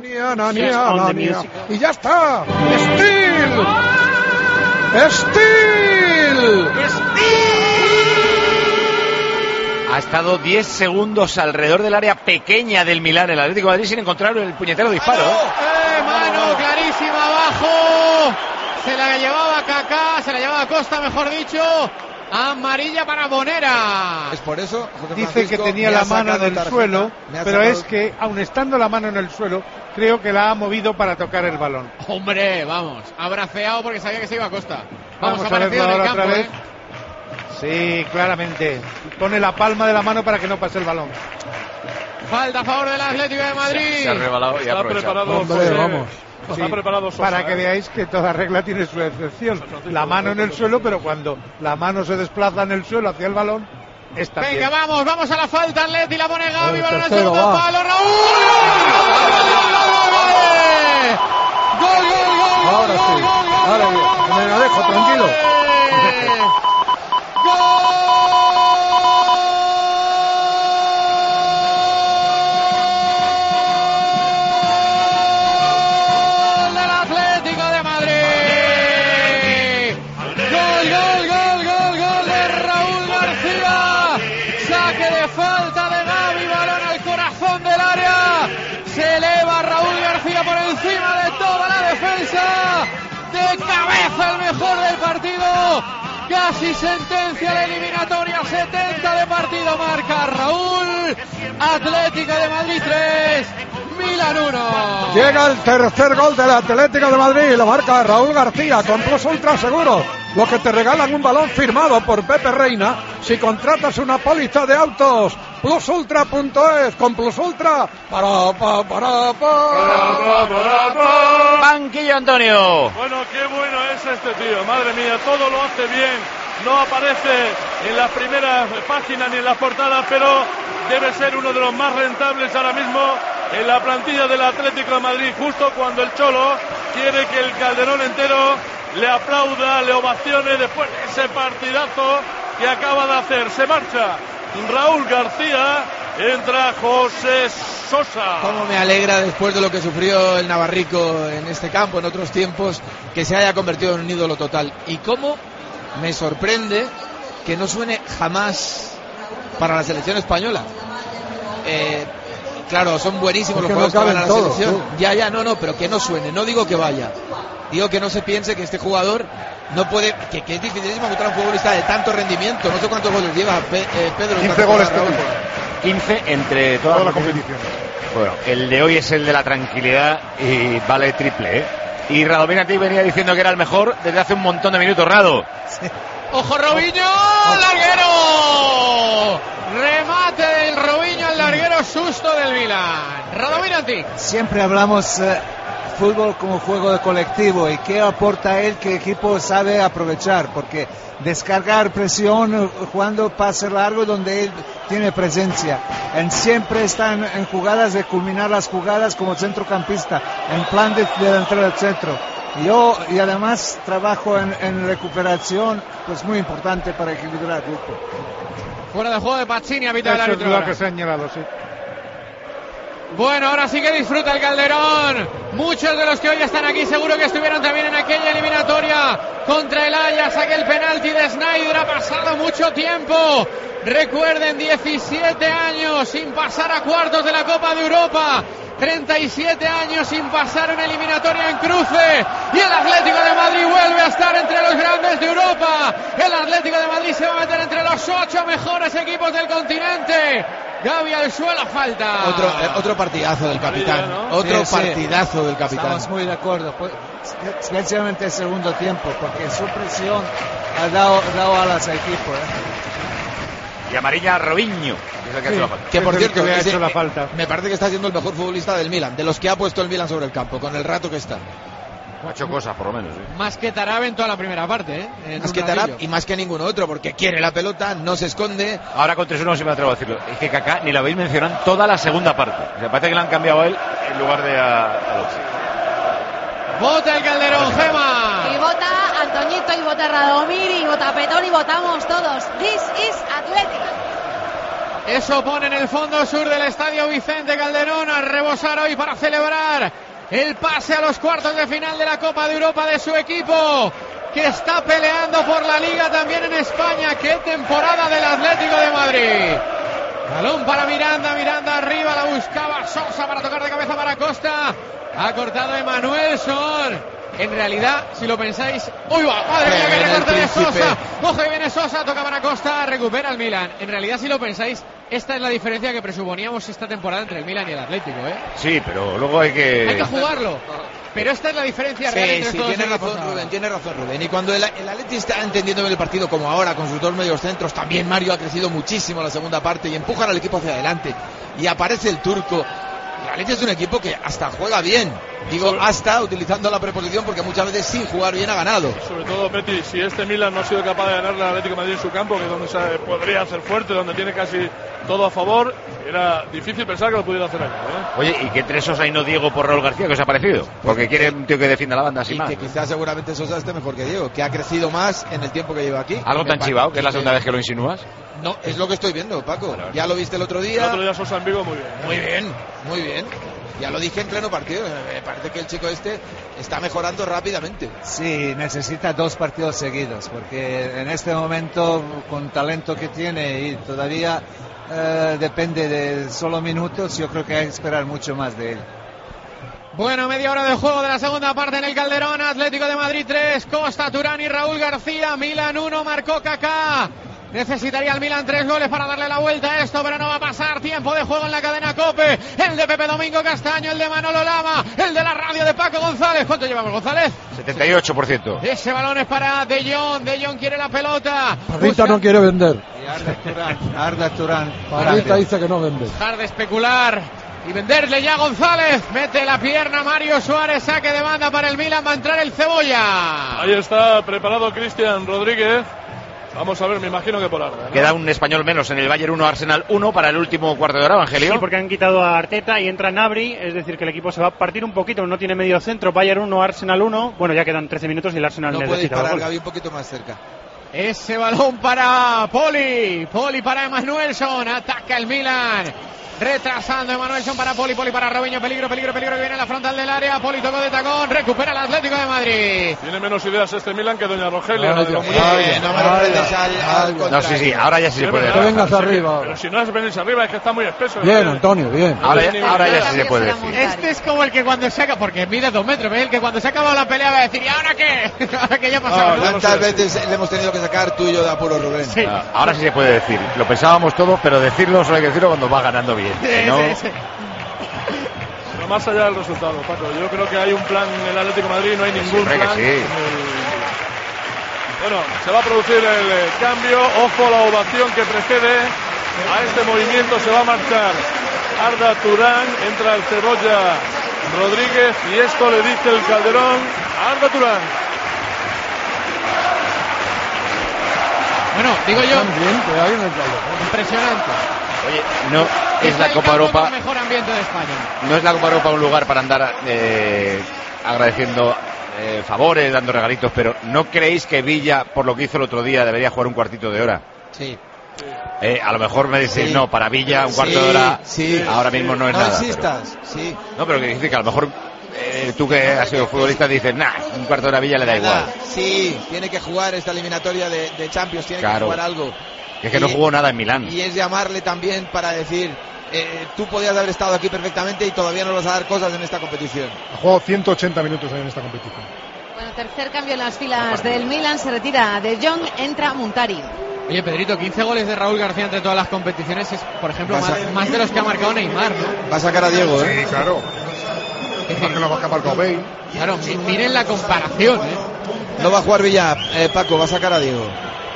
ya está. Steel. Ha estado 10 segundos alrededor del área pequeña del Milán, el Atlético de Madrid, sin encontrar el puñetero disparo. Mano clarísima abajo. Se la llevaba Kaká, se la llevaba Costa, mejor dicho. Amarilla para Bonera. Es por eso, dice que tenía la mano en el suelo, pero es que, aun estando la mano en el suelo, creo que la ha movido para tocar el balón. Hombre, vamos, ha braceado porque sabía que se iba a Costa. Vamos a verlo ahora otra vez. Sí, claramente. Pone la palma de la mano para que no pase el balón. Falta a favor del Atlético de Madrid. Se ha rebalado y ha aprovechado. Vamos. Sí, para que veáis que toda regla tiene su excepción. La mano en el suelo, pero cuando la mano se desplaza en el suelo hacia el balón, está bien. Venga, vamos a la falta, Atleti, la pone Gavi, balón al tercero, segundo palo, Raúl. ¡Gol! Ahora sí. Ahora bien. Me la dejo, tranquilo. De cabeza el mejor del partido, casi sentencia la eliminatoria, 70 de partido marca Raúl. Atlético de Madrid 3, Milan 1. Llega el tercer gol del Atlético de Madrid, lo marca Raúl García con Plus Ultra Seguros, los que te regalan un balón firmado por Pepe Reina si contratas una póliza de autos. Plusultra.es, con Plus Ultra. Banquillo, Antonio. Bueno, qué bueno es este tío, madre mía, todo lo hace bien. No aparece en las primeras páginas ni en las portadas, pero debe ser uno de los más rentables ahora mismo en la plantilla del Atlético de Madrid, justo cuando el Cholo quiere que el Calderón entero le aplauda, le ovacione después de ese partidazo que acaba de hacer. Se marcha Raúl García, entra José Sosa. Cómo me alegra, después de lo que sufrió el Navarrico en este campo en otros tiempos, que se haya convertido en un ídolo total. Y cómo me sorprende que no suene jamás para la selección española. Claro, son buenísimos los jugadores que van a la selección. Sí. Ya, no, pero que no suene. No digo que vaya. Digo que no se piense que este jugador no puede, que es dificilísimo encontrar un futbolista de tanto rendimiento. No sé cuántos goles lleva Pedro. 15 goles. 15 entre todas las competiciones. Bueno, el de hoy es el de la tranquilidad y vale triple, ¿eh? Y Radomir Antic venía diciendo que era el mejor desde hace un montón de minutos, Rado. Sí. ¡Ojo, Robinho! ¡Larguero! Remate del Robinho al larguero, susto del Milan. Radomir Antic. Siempre hablamos fútbol como juego de colectivo y qué aporta él que el equipo sabe aprovechar, porque descargar presión jugando pase largo donde él tiene presencia. Él siempre está en jugadas de culminar las jugadas como centrocampista, en plan de delantero del centro. Y además trabajo en recuperación, pues muy importante para equilibrar el grupo. Fuera de juego de Pazzini, habita el árbitro. Eso es lo que se ha señalado, sí. Bueno, ahora sí que disfruta el Calderón. Muchos de los que hoy están aquí seguro que estuvieron también en aquella eliminatoria contra el Ajax. Aquel penalti de Sneijder, ha pasado mucho tiempo. Recuerden, 17 años sin pasar a cuartos de la Copa de Europa. 37 años sin pasar una eliminatoria en cruce, y el Atlético de Madrid vuelve a estar entre los grandes de Europa. El Atlético de Madrid se va a meter entre los 8 mejores equipos del continente. Gavi al suelo, falta. Otro partidazo del capitán, ¿no? Otro partidazo del capitán. Estamos muy de acuerdo, especialmente el segundo tiempo, porque su presión ha dado alas al equipo. Y amarilla Robinho, que por cierto le ha hecho la falta. Me parece que está siendo el mejor futbolista del Milan, de los que ha puesto el Milan sobre el campo, con el rato que está. Ha hecho cosas, por lo menos. Más que Tarab en toda la primera parte. Más que Tarab y más que ningún otro, porque quiere la pelota, no se esconde. Ahora con 3-1 sí me atrevo a decirlo. Es que Kaká ni lo habéis mencionado en toda la segunda parte. O sea, parece que le han cambiado a él en lugar de a Vota el Calderón, Gema. Y vota Antoñito, y vota Radomir, y vota Petón, y votamos todos. This is Athletic. Eso pone en el fondo sur del estadio Vicente Calderón a rebosar hoy para celebrar el pase a los cuartos de final de la Copa de Europa de su equipo, que está peleando por la Liga también en España. ¡Qué temporada del Atlético de Madrid! Balón para Miranda, Miranda arriba, la buscaba Sosa para tocar de cabeza para Costa. Ha cortado Emanuelson. En realidad, si lo pensáis... ¡Uy, va! ¡Madre mía, que recorte de Sosa! ¡Ojo, y viene Sosa! Toca para Costa, recupera el Milan. En realidad, si lo pensáis, esta es la diferencia que presuponíamos esta temporada entre el Milan y el Atlético, ¿eh? Sí, pero luego hay que jugarlo. Pero esta es la diferencia real entre estos dos equipos. Tiene razón Rubén. Y cuando el Atleti está entendiendo bien el partido como ahora, con sus dos medios centros, también Mario ha crecido muchísimo en la segunda parte y empujan al equipo hacia adelante. Y aparece el turco. El Atleti es un equipo que hasta juega bien. Digo hasta, utilizando la preposición, porque muchas veces sin jugar bien ha ganado. Sobre todo, Betty, si este Milan no ha sido capaz de ganarle al Atlético de Madrid en su campo, que es donde podría hacer fuerte, donde tiene casi todo a favor, era difícil pensar que lo pudiera hacer allá, ¿eh? Oye, ¿y qué entre Sosa y no Diego por Raúl García, que os ha parecido? Porque quiere un tío que defienda la banda así y más. Que quizás seguramente Sosa esté mejor que Diego, que ha crecido más en el tiempo que lleva aquí. ¿Algo tan chivado, que es la segunda vez que lo insinúas? No, es lo que estoy viendo, Paco. Vale. Ya lo viste el otro día. El otro día Sosa en Vigo, muy bien. Muy bien, muy bien. Ya lo dije en pleno partido. Me parece que el chico este está mejorando rápidamente. Sí, necesita 2 partidos seguidos, porque en este momento, con talento que tiene y todavía depende de solo minutos, yo creo que hay que esperar mucho más de él. Bueno, media hora de juego de la segunda parte en el Calderón. Atlético de Madrid 3, Costa, Turán y Raúl García. Milan 1, marcó Kaká. Necesitaría el Milan 3 goles para darle la vuelta a esto, pero no va a pasar. Tiempo de juego en la cadena COPE. El de Pepe Domingo Castaño, el de Manolo Lama, el de la radio de Paco González. ¿Cuánto llevamos, González? 78%. Ese balón es para De Jong. De Jong quiere la pelota. Parrita no quiere vender. Y Arda Turán. Parrita dice que no vende. Dejar de especular y venderle ya a González. Mete la pierna Mario Suárez. Saque de banda para el Milan. Va a entrar el Cebolla. Ahí está preparado Cristian Rodríguez. Vamos a ver, me imagino que por Arda, ¿no? Queda un español menos en el Bayern 1, Arsenal 1 para el último cuarto de hora, Evangelio. Sí, porque han quitado a Arteta y entra Gnabry, es decir, que el equipo se va a partir un poquito, no tiene medio centro. Bayern 1, Arsenal 1. Bueno, ya quedan 13 minutos y el Arsenal no necesita puede disparar gol. Gavi un poquito más cerca. Ese balón para Poli. Poli para Emanuelson. Ataca el Milan. Retrasando Emanuelson para Poli, Poli para Robinho, peligro, que viene a la frontal del área. Poli tocó de tacón, recupera el Atlético de Madrid. Tiene menos ideas este Milan que Doña Rogelia. No me lo prendes al contrario. No, sí, ahora ya sí se puede. Que vengas arriba. Pero si no es venirse arriba, es que está muy espeso. Bien, Antonio, bien. Ahora ya sí se puede decir. Este es como el que cuando se acaba, porque mide 2 metros, ¿ves? El que cuando se acaba la pelea va a decir, ¿y ahora qué? Ahora que ya pasamos. ¿Cuántas veces le hemos tenido que sacar tú y yo de apuro, Rubén? Sí. Ahora sí se puede decir. Lo pensábamos todo, pero decirlo solo hay que decirlo cuando va ganando bien. No. Pero más allá del resultado, Paco, yo creo que hay un plan en el Atlético de Madrid, no hay ningún plan. Sí. Bueno, se va a producir el cambio. Ojo a la ovación que precede a este movimiento. Se va a marchar Arda Turán, entra el Cebolla Rodríguez y esto le dice el Calderón a Arda Turán. Bueno, digo yo, Impresionante. Oye, no es la Copa Europa. El mejor ambiente de España. No es la Copa Europa un lugar para andar agradeciendo favores, dando regalitos, pero ¿no creéis que Villa, por lo que hizo el otro día, debería jugar un cuartito de hora? Sí. A lo mejor me decís, no, para Villa un cuarto de hora ahora mismo no es nada. No insistas, sí. No, pero que dice que a lo mejor tú que has sido futbolista dices, un cuarto de hora Villa le da igual. Sí, tiene que jugar esta eliminatoria de Champions, tiene que jugar algo. Es que no jugó nada en Milán. Y es llamarle también para decir, tú podías haber estado aquí perfectamente y todavía no vas a dar cosas en esta competición. Ha jugado 180 minutos en esta competición. Bueno, tercer cambio en las filas del Milan, se retira De Jong, entra Montari. Oye, Pedrito, 15 goles de Raúl García entre todas las competiciones es, por ejemplo, más de los que ha marcado Neymar, ¿no? Va a sacar a Diego, Sí, claro. Más que lo va a marcado Bale. Claro, miren la comparación, No va a jugar Villa, Paco, va a sacar a Diego.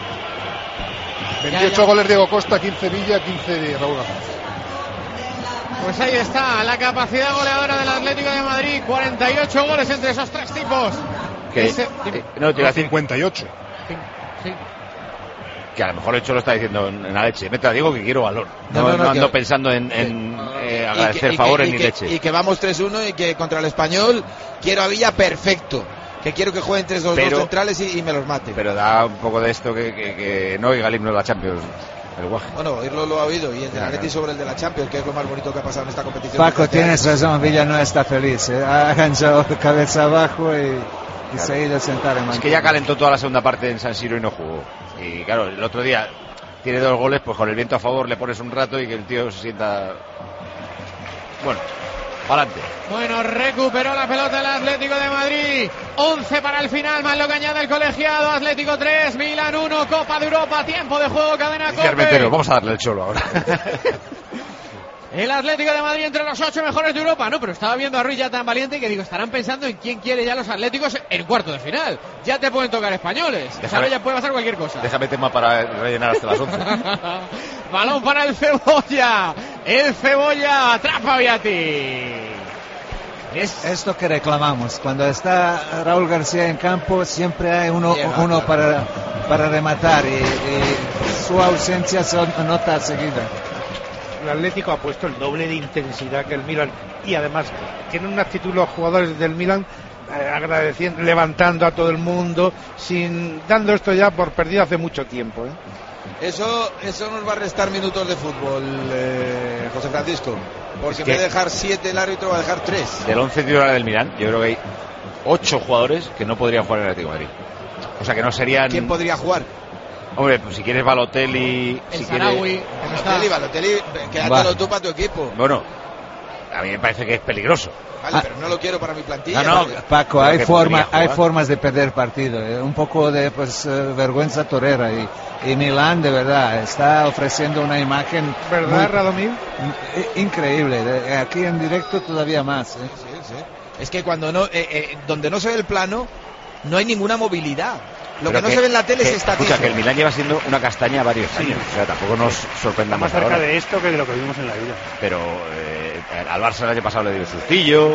28 goles Diego Costa, 15 Villa, 15 de Raúl García. Pues ahí está, la capacidad goleadora del Atlético de Madrid, 48 goles entre esos tres tipos. No, te iba a decir 58. Sí. Que a lo mejor hecho lo está diciendo en la leche. Meta, digo que quiero valor. No ando pensando en agradecer favores ni leche. Y que vamos 3-1 y que contra el Español quiero a Villa perfecto. Que quiero que jueguen entre los dos centrales y me los mate. Pero da un poco de esto que no oiga el himno de la Champions. El guaje. Bueno, oírlo lo ha oído. Y el de la Atleti sobre el de la Champions, que es lo más bonito que ha pasado en esta competición. Paco, tienes razón, Villa no está feliz. Ha ganado cabeza abajo y se ha ido a sentar en Es que ya calentó toda la segunda parte en San Siro y no jugó. Y claro, el otro día tiene 2 goles, pues con el viento a favor le pones un rato y que el tío se sienta... Bueno, adelante. Bueno, recuperó la pelota el Atlético de Madrid. 11 para el final, más lo que añade el colegiado. Atlético 3, Milan 1, Copa de Europa, tiempo de juego, cadena COPE. Vamos a darle el cholo ahora. El Atlético de Madrid entre los 8 mejores de Europa. No, pero estaba viendo a Ruiz ya tan valiente que digo, estarán pensando en quién quiere ya los Atléticos en cuarto de final. Ya te pueden tocar españoles. Ahora ya puede pasar cualquier cosa. Déjame tema para rellenar hasta las 11. Balón para el Cebolla. El Cebolla atrapa a Viati. Esto que reclamamos. Cuando está Raúl García en campo, siempre hay uno para rematar y su ausencia se nota seguida. El Atlético ha puesto el doble de intensidad que el Milan y además tienen una actitud los jugadores del Milan agradeciendo, levantando a todo el mundo, dando esto ya por perdido hace mucho tiempo. Eso nos va a restar minutos de fútbol, José Francisco, porque en vez de dejar 7 el árbitro va a dejar 3. Del 11 titular del Milan, yo creo que hay 8 jugadores que no podrían jugar en el Atlético de Madrid. O sea que no serían... ¿Quién podría jugar? Hombre, pues si quieres Balotelli... El Sarawi. Balotelli, quédatelo tú para tu equipo. Bueno, a mí me parece que es peligroso. Vale, pero no lo quiero para mi plantilla. No, Paco, hay formas de perder partido. Un poco de vergüenza torera. Y Milán, de verdad, está ofreciendo una imagen... ¿Verdad, Radomir? Increíble. Aquí en directo todavía más. Sí. Es que cuando donde no se ve el plano, no hay ninguna movilidad. Lo que no se ve en la tele es estático. Escucha, que el Milán lleva siendo una castaña varios años. O sea, tampoco nos sorprenda más cerca ahora. de esto que de lo que vimos en la vida. Pero al Barça el año pasado le dio un sustillo.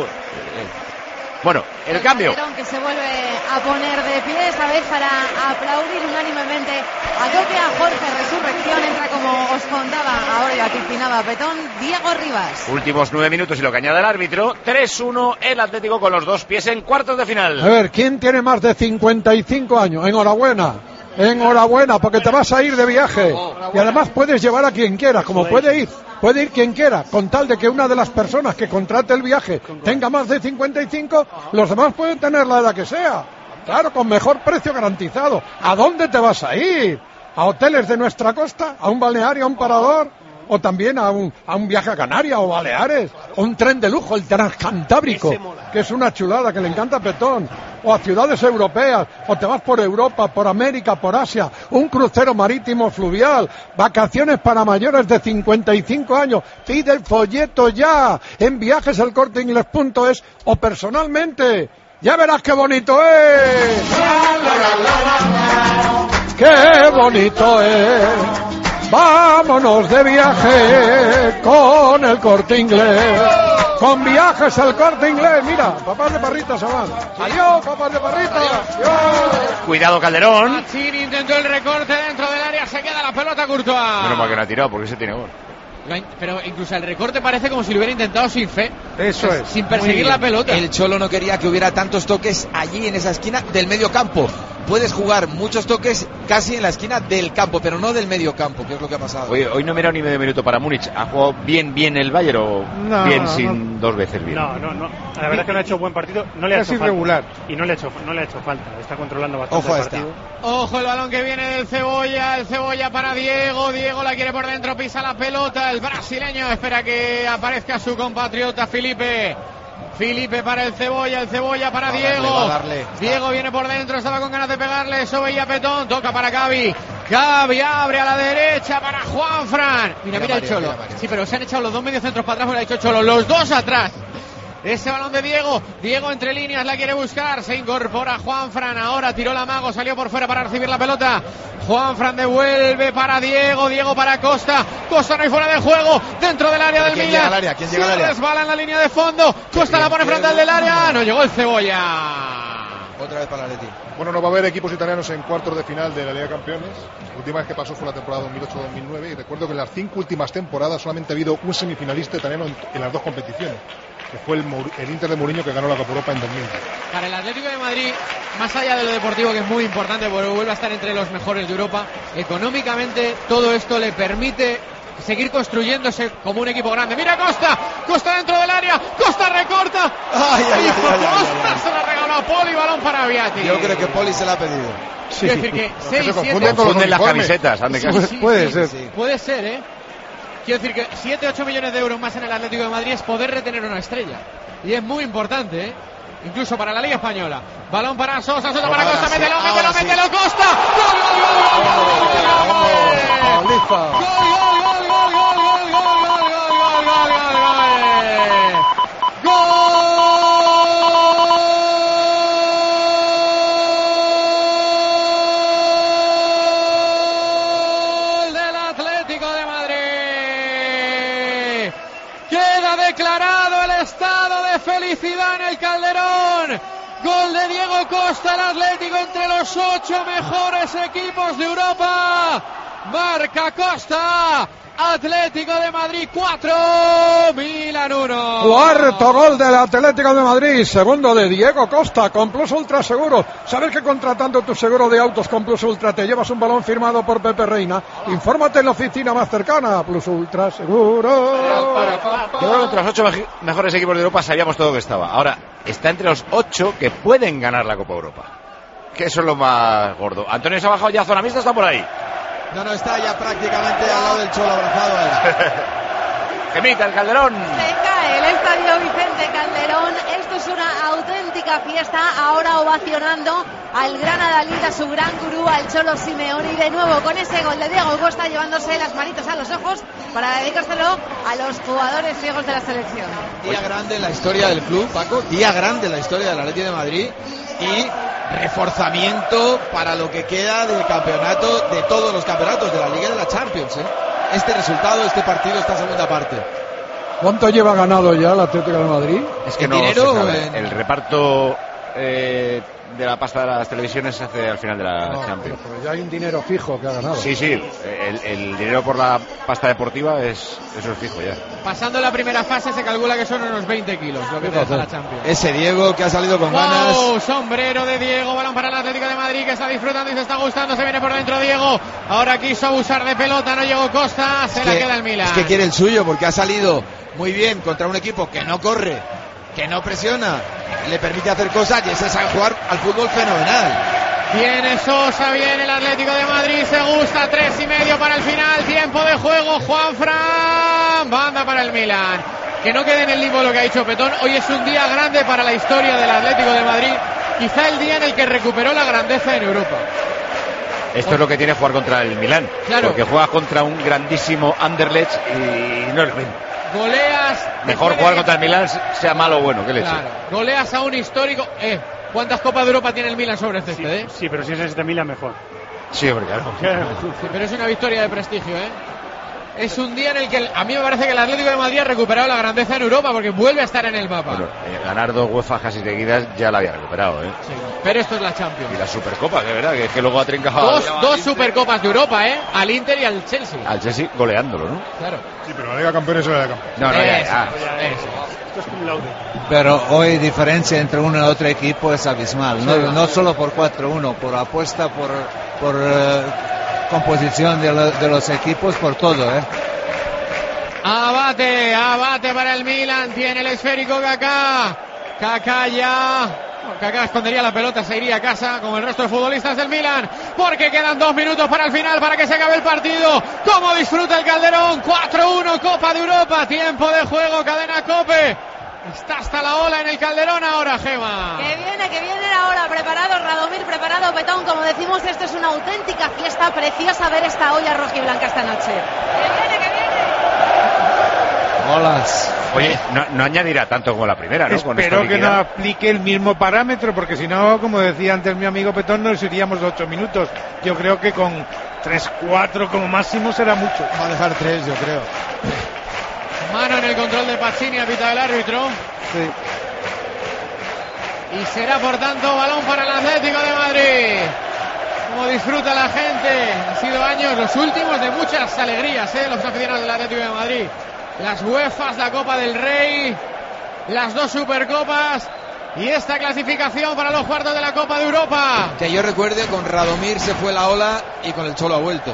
Bueno, el cambio. Que se vuelve a poner de pie, esta vez para aplaudir unánimemente a toque a Jorge Resurrección. Entra, como os contaba ahora y vaticinaba Petón, Diego Rivas. Últimos 9 minutos y lo que añade el árbitro. 3-1 el Atlético con los 2 pies en cuartos de final. A ver, ¿quién tiene más de 55 años? Enhorabuena, porque te vas a ir de viaje. Y además puedes llevar a quien quieras, como puede ir quien quiera, con tal de que una de las personas que contrate el viaje tenga más de 55, los demás pueden tener la edad que sea. Claro, con mejor precio garantizado. ¿A dónde te vas a ir? ¿A hoteles de nuestra costa? ¿A un balneario, a un parador? ¿O también a un viaje a Canarias o Baleares? ¿O un tren de lujo, el Transcantábrico, que es una chulada, que le encanta a Petón? ¿O a ciudades europeas? ¿O te vas por Europa, por América, por Asia? ¿Un crucero marítimo fluvial? ¿Vacaciones para mayores de 55 años? Pide el folleto ya en viajeselcorteinglés.es o personalmente. ¡Ya verás qué bonito es! ¡Qué bonito es! Vámonos de viaje con el Corte Inglés. Con Viajes al Corte Inglés. Mira, papás de parrita se van. Adiós, papás de parrita. Adiós. Cuidado, Calderón. Machín intentó el recorte dentro del área. Se queda la pelota Courtois. Menos mal que no ha tirado, porque se tiene gol. Pero incluso el recorte parece como si lo hubiera intentado sin fe. Eso es. Sin perseguir la pelota. El Cholo no quería que hubiera tantos toques allí en esa esquina del medio campo. puedes jugar muchos toques casi en la esquina del campo, pero no del medio campo, que es lo que ha pasado. Hoy no he mirado ni medio minuto para Múnich. ¿Ha jugado bien el Bayern o sin dos veces bien? No. La verdad es que no ha hecho buen partido. No le ha hecho irregular. Falta. Y no le ha hecho falta. Está controlando bastante el partido. Ojo el balón que viene del Cebolla. El Cebolla para Diego. Diego la quiere por dentro, pisa la pelota. El brasileño espera que aparezca su compatriota Felipe. Felipe para el Cebolla para Diego. Diego viene por dentro, estaba con ganas de pegarle. Eso veía Petón, toca para Gavi. Gavi abre a la derecha para Juanfran. Mira el Cholo. Sí, pero se han echado los dos mediocentros para atrás, porque ha dicho Cholo. Los dos atrás. Ese balón de Diego. Diego entre líneas la quiere buscar. Se incorpora Juanfran. Ahora tiró la mago. Salió por fuera para recibir la pelota. Juanfran devuelve para Diego. Diego para Costa. Costa no hay fuera de juego. Dentro del área del Milan. ¿Quién llega al área? Resbala en la línea de fondo. Costa la pone frontal del área. No llegó el Cebolla. Otra vez para el Atleti. Bueno, no va a haber equipos italianos en cuartos de final de la Liga de Campeones. La última vez que pasó fue la temporada 2008-2009. Y recuerdo que en las 5 últimas temporadas solamente ha habido un semifinalista italiano en las dos competiciones, que fue el Inter de Mourinho, que ganó la Copa Europa en 2000. Para el Atlético de Madrid, más allá de lo deportivo, que es muy importante porque vuelve a estar entre los mejores de Europa, económicamente todo esto le permite seguir construyéndose como un equipo grande. Mira Costa dentro del área, Costa recorta. Costa se la regaló a Poli, balón para Viati. Yo creo que Poli se la ha pedido. Sí. Quiero decir que 6-7 confunden las camisetas. Puede ser. Puede ser, Quiero decir que 7-8 millones de euros más en el Atlético de Madrid es poder retener una estrella. Y es muy importante, incluso para la Liga Española. Balón para Sosa para Costa, mételo, Costa. Declarado el estado de felicidad en el Calderón. Gol de Diego Costa, el Atlético entre los 8 mejores equipos de Europa. Marca Costa. Atlético de Madrid 4, Milan 1. Cuarto gol del Atlético de Madrid, segundo de Diego Costa, con Plus Ultra Seguros. ¿Sabes que contratando tu seguro de autos con Plus Ultra te llevas un balón firmado por Pepe Reina? Infórmate en la oficina más cercana. Plus Ultra Seguros. Yo creo que entre los 8 mejores equipos de Europa sabíamos todo que estaba. Ahora está entre los 8 que pueden ganar la Copa Europa, que eso es lo más gordo. Antonio se ha bajado ya a zona mixta, está por ahí. No, está ya prácticamente al lado del Cholo, abrazado a él. Gemita, el Calderón. Se cae el estadio Vicente Calderón. Esto es una auténtica fiesta. Ahora ovacionando al gran adalid, a su gran gurú, al Cholo Simeone. Y de nuevo con ese gol de Diego Costa, llevándose las manitos a los ojos para dedicárselo a los jugadores ciegos de la selección. Día grande en la historia del club, Paco. Día grande en la historia del Atlético de Madrid. Y reforzamiento para lo que queda del campeonato, de todos los campeonatos de la Liga y de la Champions, Este resultado, este partido, esta segunda parte. ¿Cuánto lleva ganado ya el Atlético de Madrid? Es que no dinero, se sabe. El reparto de la pasta de las televisiones se hace al final de la Champions. Pero ya hay un dinero fijo que ha ganado. Sí, el dinero por la pasta deportiva eso es fijo ya. Pasando la primera fase se calcula que son unos 20 kilos lo que te deja la Champions. Ese Diego que ha salido con ganas. Sombrero de Diego, balón para el Atlético de Madrid, que está disfrutando y se está gustando, se viene por dentro Diego. Ahora quiso abusar de pelota, no llegó Costa, se la queda el Milan. Es que quiere el suyo porque ha salido muy bien contra un equipo que no corre, que no presiona, le permite hacer cosas, y ese sabe jugar al fútbol fenomenal. Viene Sosa, viene el Atlético de Madrid, se gusta, 3,5 para el final, tiempo de juego, Juanfran, banda para el Milan. Que no quede en el limbo lo que ha dicho Petón. Hoy es un día grande para la historia del Atlético de Madrid, quizá el día en el que recuperó la grandeza en Europa. Esto es lo que tiene jugar contra el Milán, claro, porque juega contra un grandísimo Anderlecht y no es lo mismo. Goleas. Mejor jugar contra el Milán, sea malo o bueno, que leche. Claro. Goleas a un histórico. ¿Cuántas Copas de Europa tiene el Milan sobre el césped? Sí, pero si es este Milan, mejor. Sí, hombre, claro. Sí, pero es una victoria de prestigio, es un día en el que a mí me parece que el Atlético de Madrid ha recuperado la grandeza en Europa porque vuelve a estar en el mapa. Bueno, ganar 2 UEFA casi seguidas ya la había recuperado, ¿eh? Sí, pero esto es la Champions. Y la Supercopa, de verdad, que es que luego ha trincado. Dos Supercopas de Europa, ¿eh? Al Inter y al Chelsea. Al Chelsea goleándolo, ¿no? Claro. Sí, pero la Liga de Campeones es la Liga de Campeones. No, ya. Esto es cum laude. Pero hoy diferencia entre uno y otro equipo es abismal, no solo por 4-1, por apuesta, por composición de los equipos, por todo, ¿eh? Abate para el Milan, tiene el esférico Kaká ya. Kaká escondería la pelota, se iría a casa como el resto de futbolistas del Milan, porque quedan 2 minutos para el final, para que se acabe el partido. ¿Cómo disfruta el Calderón? 4-1, Copa de Europa, tiempo de juego, cadena COPE. Está hasta la ola en el Calderón ahora, Gema. Que viene ahora, preparado Radomir, preparado Petón. Como decimos, esto es una auténtica fiesta, preciosa ver esta olla rojiblanca esta noche. Que viene. Bolas. Oye, no añadirá tanto como la primera, ¿no? Espero que no aplique el mismo parámetro, porque si no, como decía antes mi amigo Petón, nos iríamos 8 minutos. Yo creo que con 3-4 como máximo será mucho. Va a dejar 3, yo creo. Mano en el control de Pacini, apita el árbitro. Sí. Y será por tanto balón para el Atlético de Madrid. Como disfruta la gente. Han sido años los últimos de muchas alegrías, los aficionados del Atlético de Madrid. Las UEFAs, la Copa del Rey, las 2 Supercopas y esta clasificación para los cuartos de la Copa de Europa. Que yo recuerde, con Radomir se fue la ola y con el Cholo ha vuelto.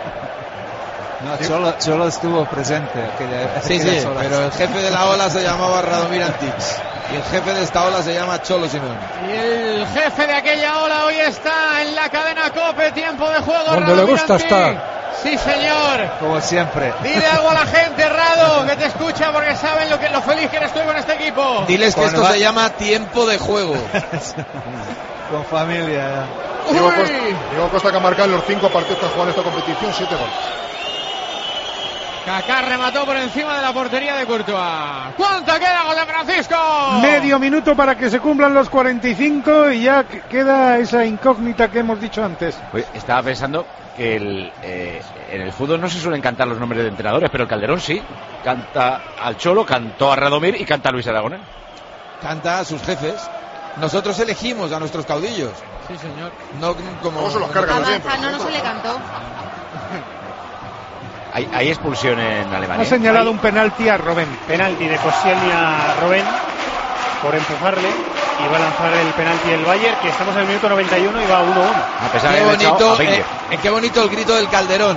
No, Cholo estuvo presente. Sí, pero el jefe de la ola se llamaba Radomir Antic y el jefe de esta ola se llama Cholo Simeone. Y el jefe de aquella ola hoy está en la cadena COPE, tiempo de juego. Donde Radomir le gusta Antic. estar. Sí, señor. Como siempre. Dile algo a la gente, Rado, que te escucha porque saben lo feliz que eres tú con este equipo. Diles que esto se llama tiempo de juego. Con familia. Diego Costa, que ha marcado en los 5 partidos que ha jugado en esta competición 7 goles. Kaká remató por encima de la portería de Courtois. ¿Cuánto queda, gol de Francisco? Medio minuto para que se cumplan los 45 y ya queda esa incógnita que hemos dicho antes. Oye, estaba pensando que en el fútbol no se suelen cantar los nombres de entrenadores, pero el Calderón sí. Canta al Cholo, cantó a Radomir y canta a Luis Aragonés. Canta a sus jefes. Nosotros elegimos a nuestros caudillos. Sí, señor. No como... ¿Cómo se los cargan A siempre? Manzano no se le cantó. Hay expulsión en Alemania. Ha señalado un penalti a Robben. Penalti de Koscielny a Robben por empujarle, y va a lanzar el penalti el Bayern, que estamos en el minuto 91 y va 1-1. A pesar de Qué que le ha echado bonito, a Wenger. qué bonito el grito del Calderón.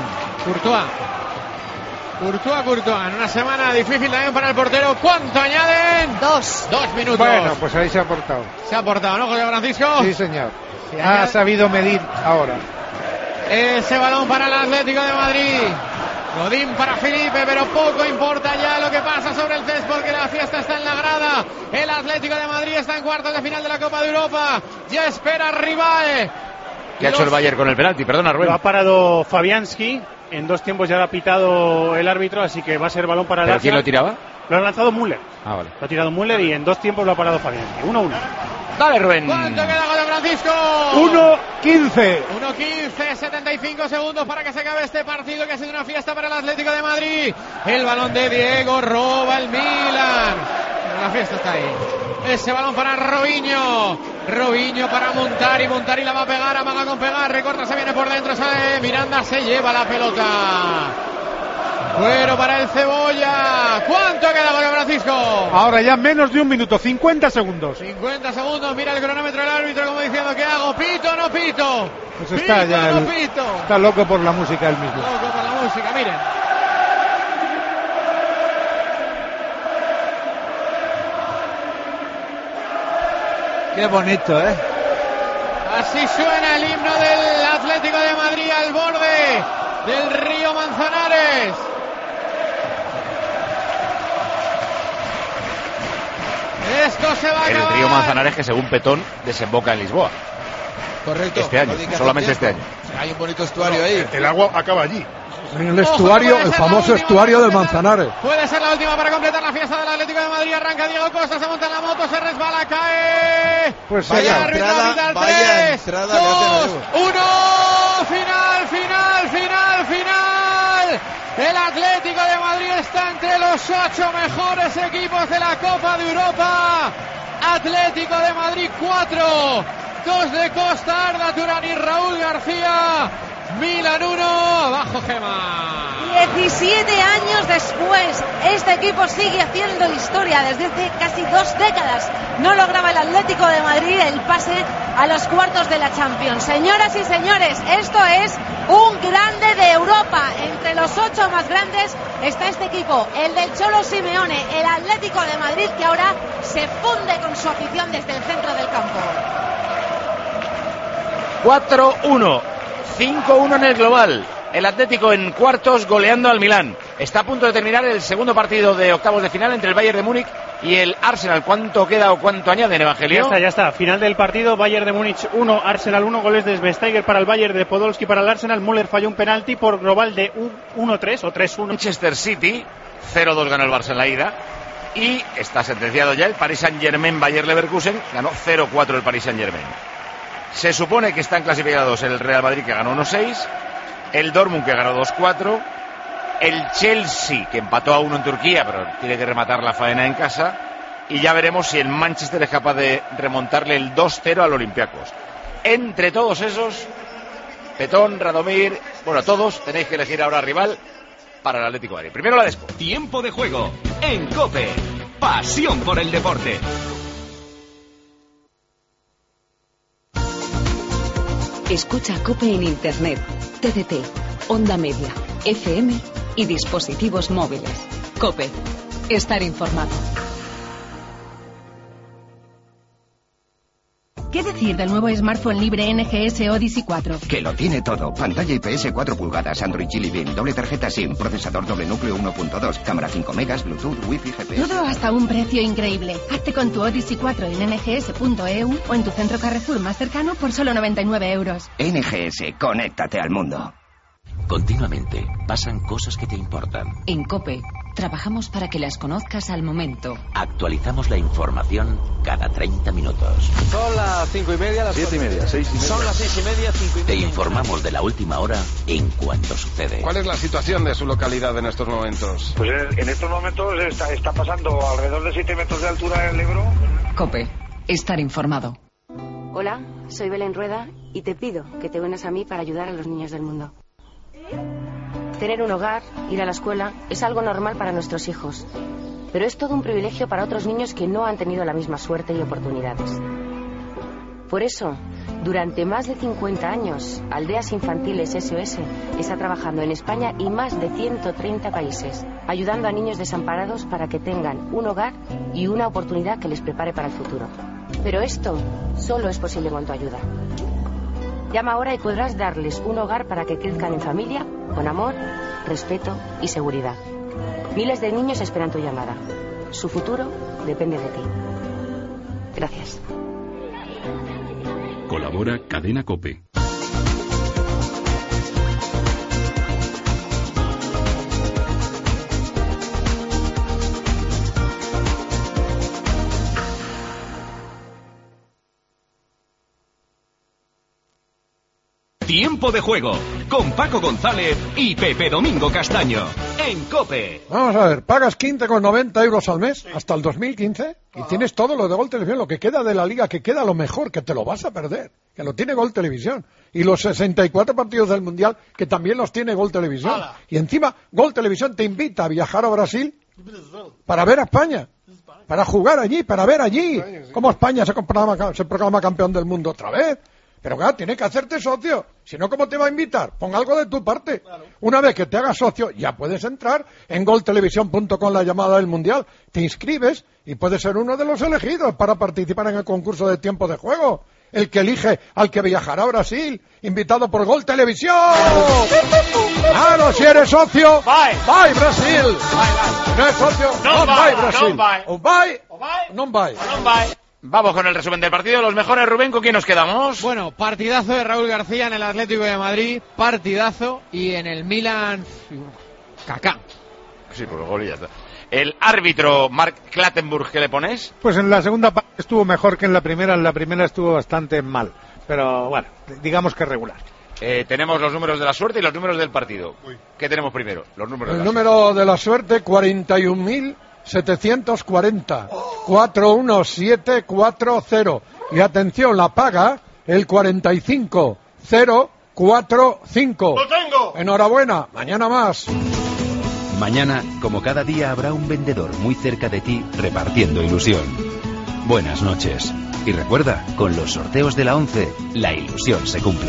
Courtois. En una semana difícil también para el portero. ¿Cuánto añaden? 2 minutos. Bueno, pues ahí se ha aportado. Se ha aportado, ¿no, José Francisco? Sí, señor. Se Ha añade- sabido medir ahora. Ese balón para el Atlético de Madrid. Godín para Felipe, pero poco importa ya lo que pasa sobre el césped, porque la fiesta está en la grada. El Atlético de Madrid está en cuartos de final de la Copa de Europa. Ya espera Ribae. ¿Qué ha hecho el Bayern con el penalti? Perdona, Rubén. Lo ha parado Fabianski. En 2 tiempos ya lo ha pitado el árbitro, así que va a ser balón para el ¿Pero quién lo Arsenal. tiraba? Lo ha lanzado Müller. Ah, vale. Lo ha tirado Müller y en 2 tiempos lo ha parado Fabianski. 1-1. Dale, Rubén. ¿Cuánto queda, gol de Francisco? 1-15. 1-15, 75 segundos para que se acabe este partido, que ha sido una fiesta para el Atlético de Madrid. El balón de Diego roba el Milan. Pero la fiesta está ahí. Ese balón para Robinho para Montari la va a pegar, amaga con pegar, recorta, se viene por dentro, sale Miranda, se lleva la pelota. Fuero para el Cebolla. ¿Cuánto queda, gol de Francisco? Ahora ya menos de 1 minuto, 50 segundos. 50 segundos, mira el cronómetro del árbitro como diciendo, ¿qué hago? ¿Pito o no pito? Pues está ¿Pito ya o no el- pito? Está loco por la música él mismo. Loco por la música, miren. Qué bonito, ¿eh? Así suena el himno del Atlético de Madrid al borde del río Manzanares. Esto se va a El acabar. río Manzanares, que según Petón desemboca en Lisboa. Correcto. Este año, Lo dije hace solamente este tiempo. Hay un bonito estuario ahí. El agua acaba allí. En el estuario, el famoso estuario del Manzanares. Puede ser la última para completar la fiesta del Atlético de Madrid. Arranca Diego Costa, se monta en la moto, se resbala, cae. Pues Vaya allá. Árbitro, entrada, árbitro, vaya 3, entrada, 2, gracias a Dios. 1. Final. El Atlético está entre los 8 mejores equipos de la Copa de Europa. Atlético de Madrid 4, 2 de Costa, Arda Turán y Raúl García. Milan 1, abajo Gema. 17 años después, este equipo sigue haciendo historia. Desde hace casi 2 décadas no lograba el Atlético de Madrid el pase a los cuartos de la Champions. Señoras y señores, esto es un grande de Europa. Entre los 8 más grandes está este equipo, el del Cholo Simeone, el Atlético de Madrid, que ahora se funde con su afición desde el centro del campo. 4-1, 5-1 en el global. El Atlético en cuartos goleando al Milán. Está a punto de terminar el segundo partido de octavos de final entre el Bayern de Múnich y el Arsenal. ¿Cuánto queda o cuánto añaden, Evangelio? Ya está. Final del partido, Bayern de Múnich 1, Arsenal 1, goles de Schweinsteiger para el Bayern, de Podolski para el Arsenal. Müller falló un penalti por global de 1-3 o 3-1. Manchester City, 0-2 ganó el Barça en la ida. Y está sentenciado ya el Paris Saint-Germain Bayer Leverkusen, ganó 0-4 el Paris Saint-Germain. Se supone que están clasificados el Real Madrid, que ganó 1-6, el Dortmund, que ganó 2-4, el Chelsea, que empató a 1 en Turquía, pero tiene que rematar la faena en casa, y ya veremos si el Manchester es capaz de remontarle el 2-0 al Olympiacos. Entre todos esos, Petón, Radomir, bueno, todos tenéis que elegir ahora rival para el Atlético de Madrid. Primero la Despo. Tiempo de juego en COPE. Pasión por el deporte. Escucha COPE en Internet, TDT, Onda Media, FM y dispositivos móviles. COPE. Estar informado. ¿Qué decir del nuevo smartphone libre NGS Odyssey 4? Que lo tiene todo. Pantalla IPS 4 pulgadas, Android Jelly Bean, doble tarjeta SIM, procesador doble núcleo 1.2, cámara 5 megas, Bluetooth, Wi-Fi, GPS... Todo hasta un precio increíble. Hazte con tu Odyssey 4 en ngs.eu o en tu centro Carrefour más cercano por solo 99 euros. NGS, conéctate al mundo. Continuamente pasan cosas que te importan. En COPE trabajamos para que las conozcas al momento. Actualizamos la información cada 30 minutos. Son las 5:30, las 7:30, 6:30. Son las 6:30, 5:30. Te informamos de la última hora en cuanto sucede. ¿Cuál es la situación de su localidad en estos momentos? Pues en estos momentos está pasando alrededor de 7 metros de altura el Ebro. COPE. Estar informado. Hola, soy Belén Rueda y te pido que te unas a mí para ayudar a los niños del mundo. Tener un hogar, ir a la escuela, es algo normal para nuestros hijos. Pero es todo un privilegio para otros niños que no han tenido la misma suerte y oportunidades. Por eso, durante más de 50 años, Aldeas Infantiles SOS está trabajando en España y más de 130 países, ayudando a niños desamparados para que tengan un hogar y una oportunidad que les prepare para el futuro. Pero esto solo es posible con tu ayuda. Llama ahora y podrás darles un hogar para que crezcan en familia, con amor, respeto y seguridad. Miles de niños esperan tu llamada. Su futuro depende de ti. Gracias. Colabora Cadena COPE. Tiempo de juego con Paco González y Pepe Domingo Castaño en COPE. Vamos a ver, pagas 15,90 euros al mes hasta el 2015 y tienes todo lo de Gol Televisión, lo que queda de la liga, que queda lo mejor, que te lo vas a perder, que lo tiene Gol Televisión, y los 64 partidos del Mundial, que también los tiene Gol Televisión. ¡Hala! Y encima Gol Televisión te invita a viajar a Brasil para ver a España, para jugar allí, para ver allí cómo España se proclama campeón del mundo otra vez. Pero claro, tienes que hacerte socio. Si no, ¿cómo te va a invitar? Pon algo de tu parte. Claro. Una vez que te hagas socio, ya puedes entrar en goltelevisión.com, la llamada del Mundial. Te inscribes y puedes ser uno de los elegidos para participar en el concurso de tiempo de juego. El que elige al que viajará a Brasil, invitado por Gol Televisión. Claro, si eres socio, bye Brasil. Bye. No es socio, no bye Brasil. O bye, no bye. Vamos con el resumen del partido. Los mejores, Rubén, ¿con quién nos quedamos? Bueno, partidazo de Raúl García en el Atlético de Madrid, partidazo, y en el Milan, Kaká. Sí, por el gol y ya está. El árbitro, Mark Clattenburg, ¿qué le pones? Pues en la segunda parte estuvo mejor que en la primera estuvo bastante mal, pero bueno, digamos que regular. Tenemos los números de la suerte y los números del partido. ¿Qué tenemos primero? Los números El de la número de la suerte, 41.740. 41740. Y atención, la paga, el 45045. ¡Lo tengo! Enhorabuena, mañana más. Mañana, como cada día, habrá un vendedor muy cerca de ti repartiendo ilusión. Buenas noches. Y recuerda, con los sorteos de la 11, la ilusión se cumple.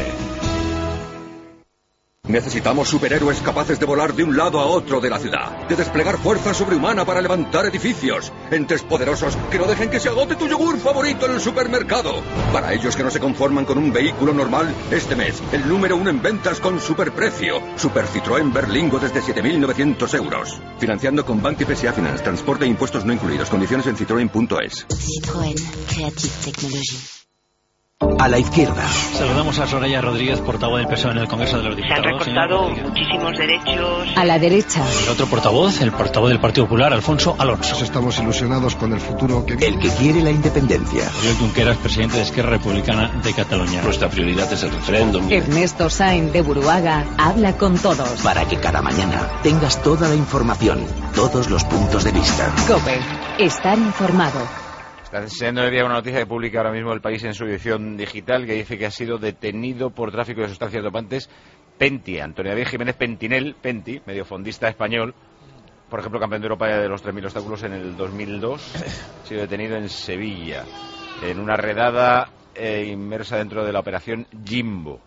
Necesitamos superhéroes capaces de volar de un lado a otro de la ciudad, de desplegar fuerza sobrehumana para levantar edificios, entes poderosos que no dejen que se agote tu yogur favorito en el supermercado. Para ellos que no se conforman con un vehículo normal, este mes, el número 1 en ventas con superprecio. Super Citroën Berlingo desde 7.900 euros. Financiando con Bank PSA Finance, transporte e impuestos no incluidos. Condiciones en citroen.es. Citroën Creative Technology. A la izquierda. Saludamos a Soraya Rodríguez, portavoz del PSOE en el Congreso de los Diputados. Se han recortado muchísimos derechos. A la derecha. El otro portavoz, el portavoz del Partido Popular, Alfonso Alonso. Estamos ilusionados con el futuro que viene. El que quiere la independencia. Oriol Junqueras, presidente de Esquerra Republicana de Cataluña. Nuestra prioridad es el referéndum. Ernesto Sáenz de Buruaga habla con todos. Para que cada mañana tengas toda la información, todos los puntos de vista. COPE. Estar informado. Está enseñando el día una noticia que publica ahora mismo El País en su edición digital, que dice que ha sido detenido por tráfico de sustancias dopantes Penty, Antonio David Jiménez Pentinel, Penty, mediofondista español, por ejemplo, campeón de Europa de los 3.000 obstáculos en el 2002, ha sido detenido en Sevilla, en una redada inmersa dentro de la operación Jimbo.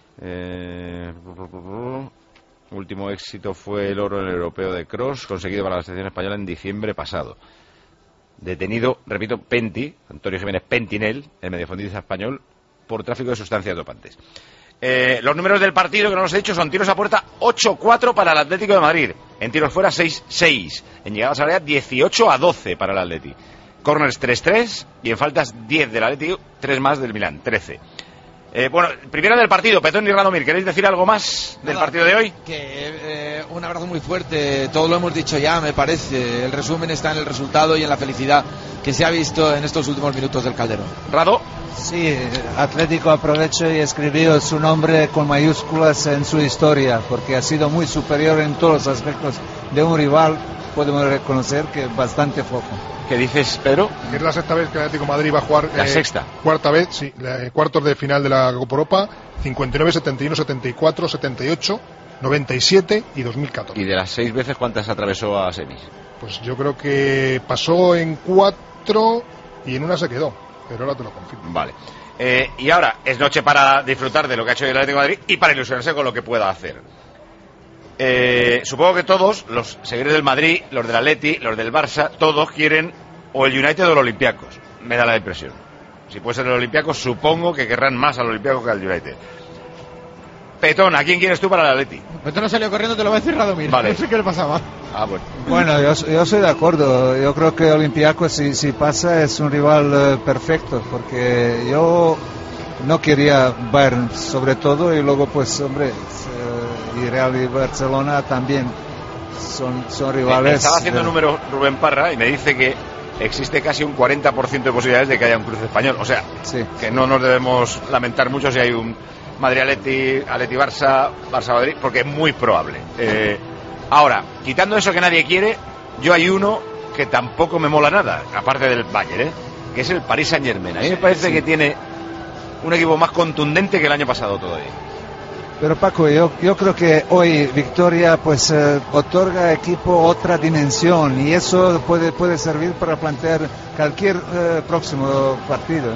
Último éxito fue el oro en el europeo de cross, conseguido para la selección española en diciembre pasado. Detenido, repito, Penty, Antonio Jiménez Pentinel, el mediofondista español, por tráfico de sustancias dopantes. Los números del partido que no los he dicho son tiros a puerta 8-4 para el Atlético de Madrid, en tiros fuera 6-6, en llegadas a área 18-12 para el Atleti, corners 3-3 y en faltas 10 del Atleti, 3 más del Milán, 13. Bueno, primero del partido, Petón y Radomir, ¿queréis decir algo más del partido de hoy? Que un abrazo muy fuerte, todo lo hemos dicho ya, me parece. El resumen está en el resultado y en la felicidad que se ha visto en estos últimos minutos del Calderón. Rado. Sí, Atlético aprovechó y escribió su nombre con mayúsculas en su historia, porque ha sido muy superior en todos los aspectos de un rival, podemos reconocer que bastante flojo. ¿Qué dices, Pedro? Es la sexta vez que el Atlético de Madrid va a jugar. La sexta. Cuarta vez, sí. Cuartos de final de la Copa Europa. 59, 71, 74, 78, 97 y 2014. ¿Y de las 6 veces cuántas atravesó a semis? Pues yo creo que pasó en 4 y en una se quedó. Pero ahora te lo confirmo. Vale. Y ahora es noche para disfrutar de lo que ha hecho el Atlético de Madrid y para ilusionarse con lo que pueda hacer. Supongo que todos, los seguidores del Madrid, los del Atleti, los del Barça, todos quieren o el United o el Olympiacos. Me da la impresión. Si puede ser el Olympiacos, supongo que querrán más al Olympiacos que al United. Petón, ¿a quién quieres tú para el Atleti? Petón no salió corriendo, te lo va a decir Radomir. Vale. No sé qué le pasaba. Ah, bueno. Bueno, yo estoy de acuerdo. Yo creo que Olympiacos, si pasa, es un rival perfecto, porque yo no quería Bayern, sobre todo, y luego, pues, hombre, y Real y Barcelona también son rivales. Estaba haciendo números Rubén Parra y me dice que existe casi un 40% de posibilidades de que haya un cruce español. O sea, sí, que no nos debemos lamentar mucho si hay un Madrid-Atleti, Atleti-Barça, Barça-Madrid, porque es muy probable. Ahora, quitando eso que nadie quiere, yo hay uno que tampoco me mola nada, aparte del Bayern, que es el Paris Saint-Germain. A mí me parece que tiene un equipo más contundente que el año pasado todavía. Pero Paco, yo creo que hoy Victoria pues otorga al equipo otra dimensión y eso puede servir para plantear cualquier próximo partido.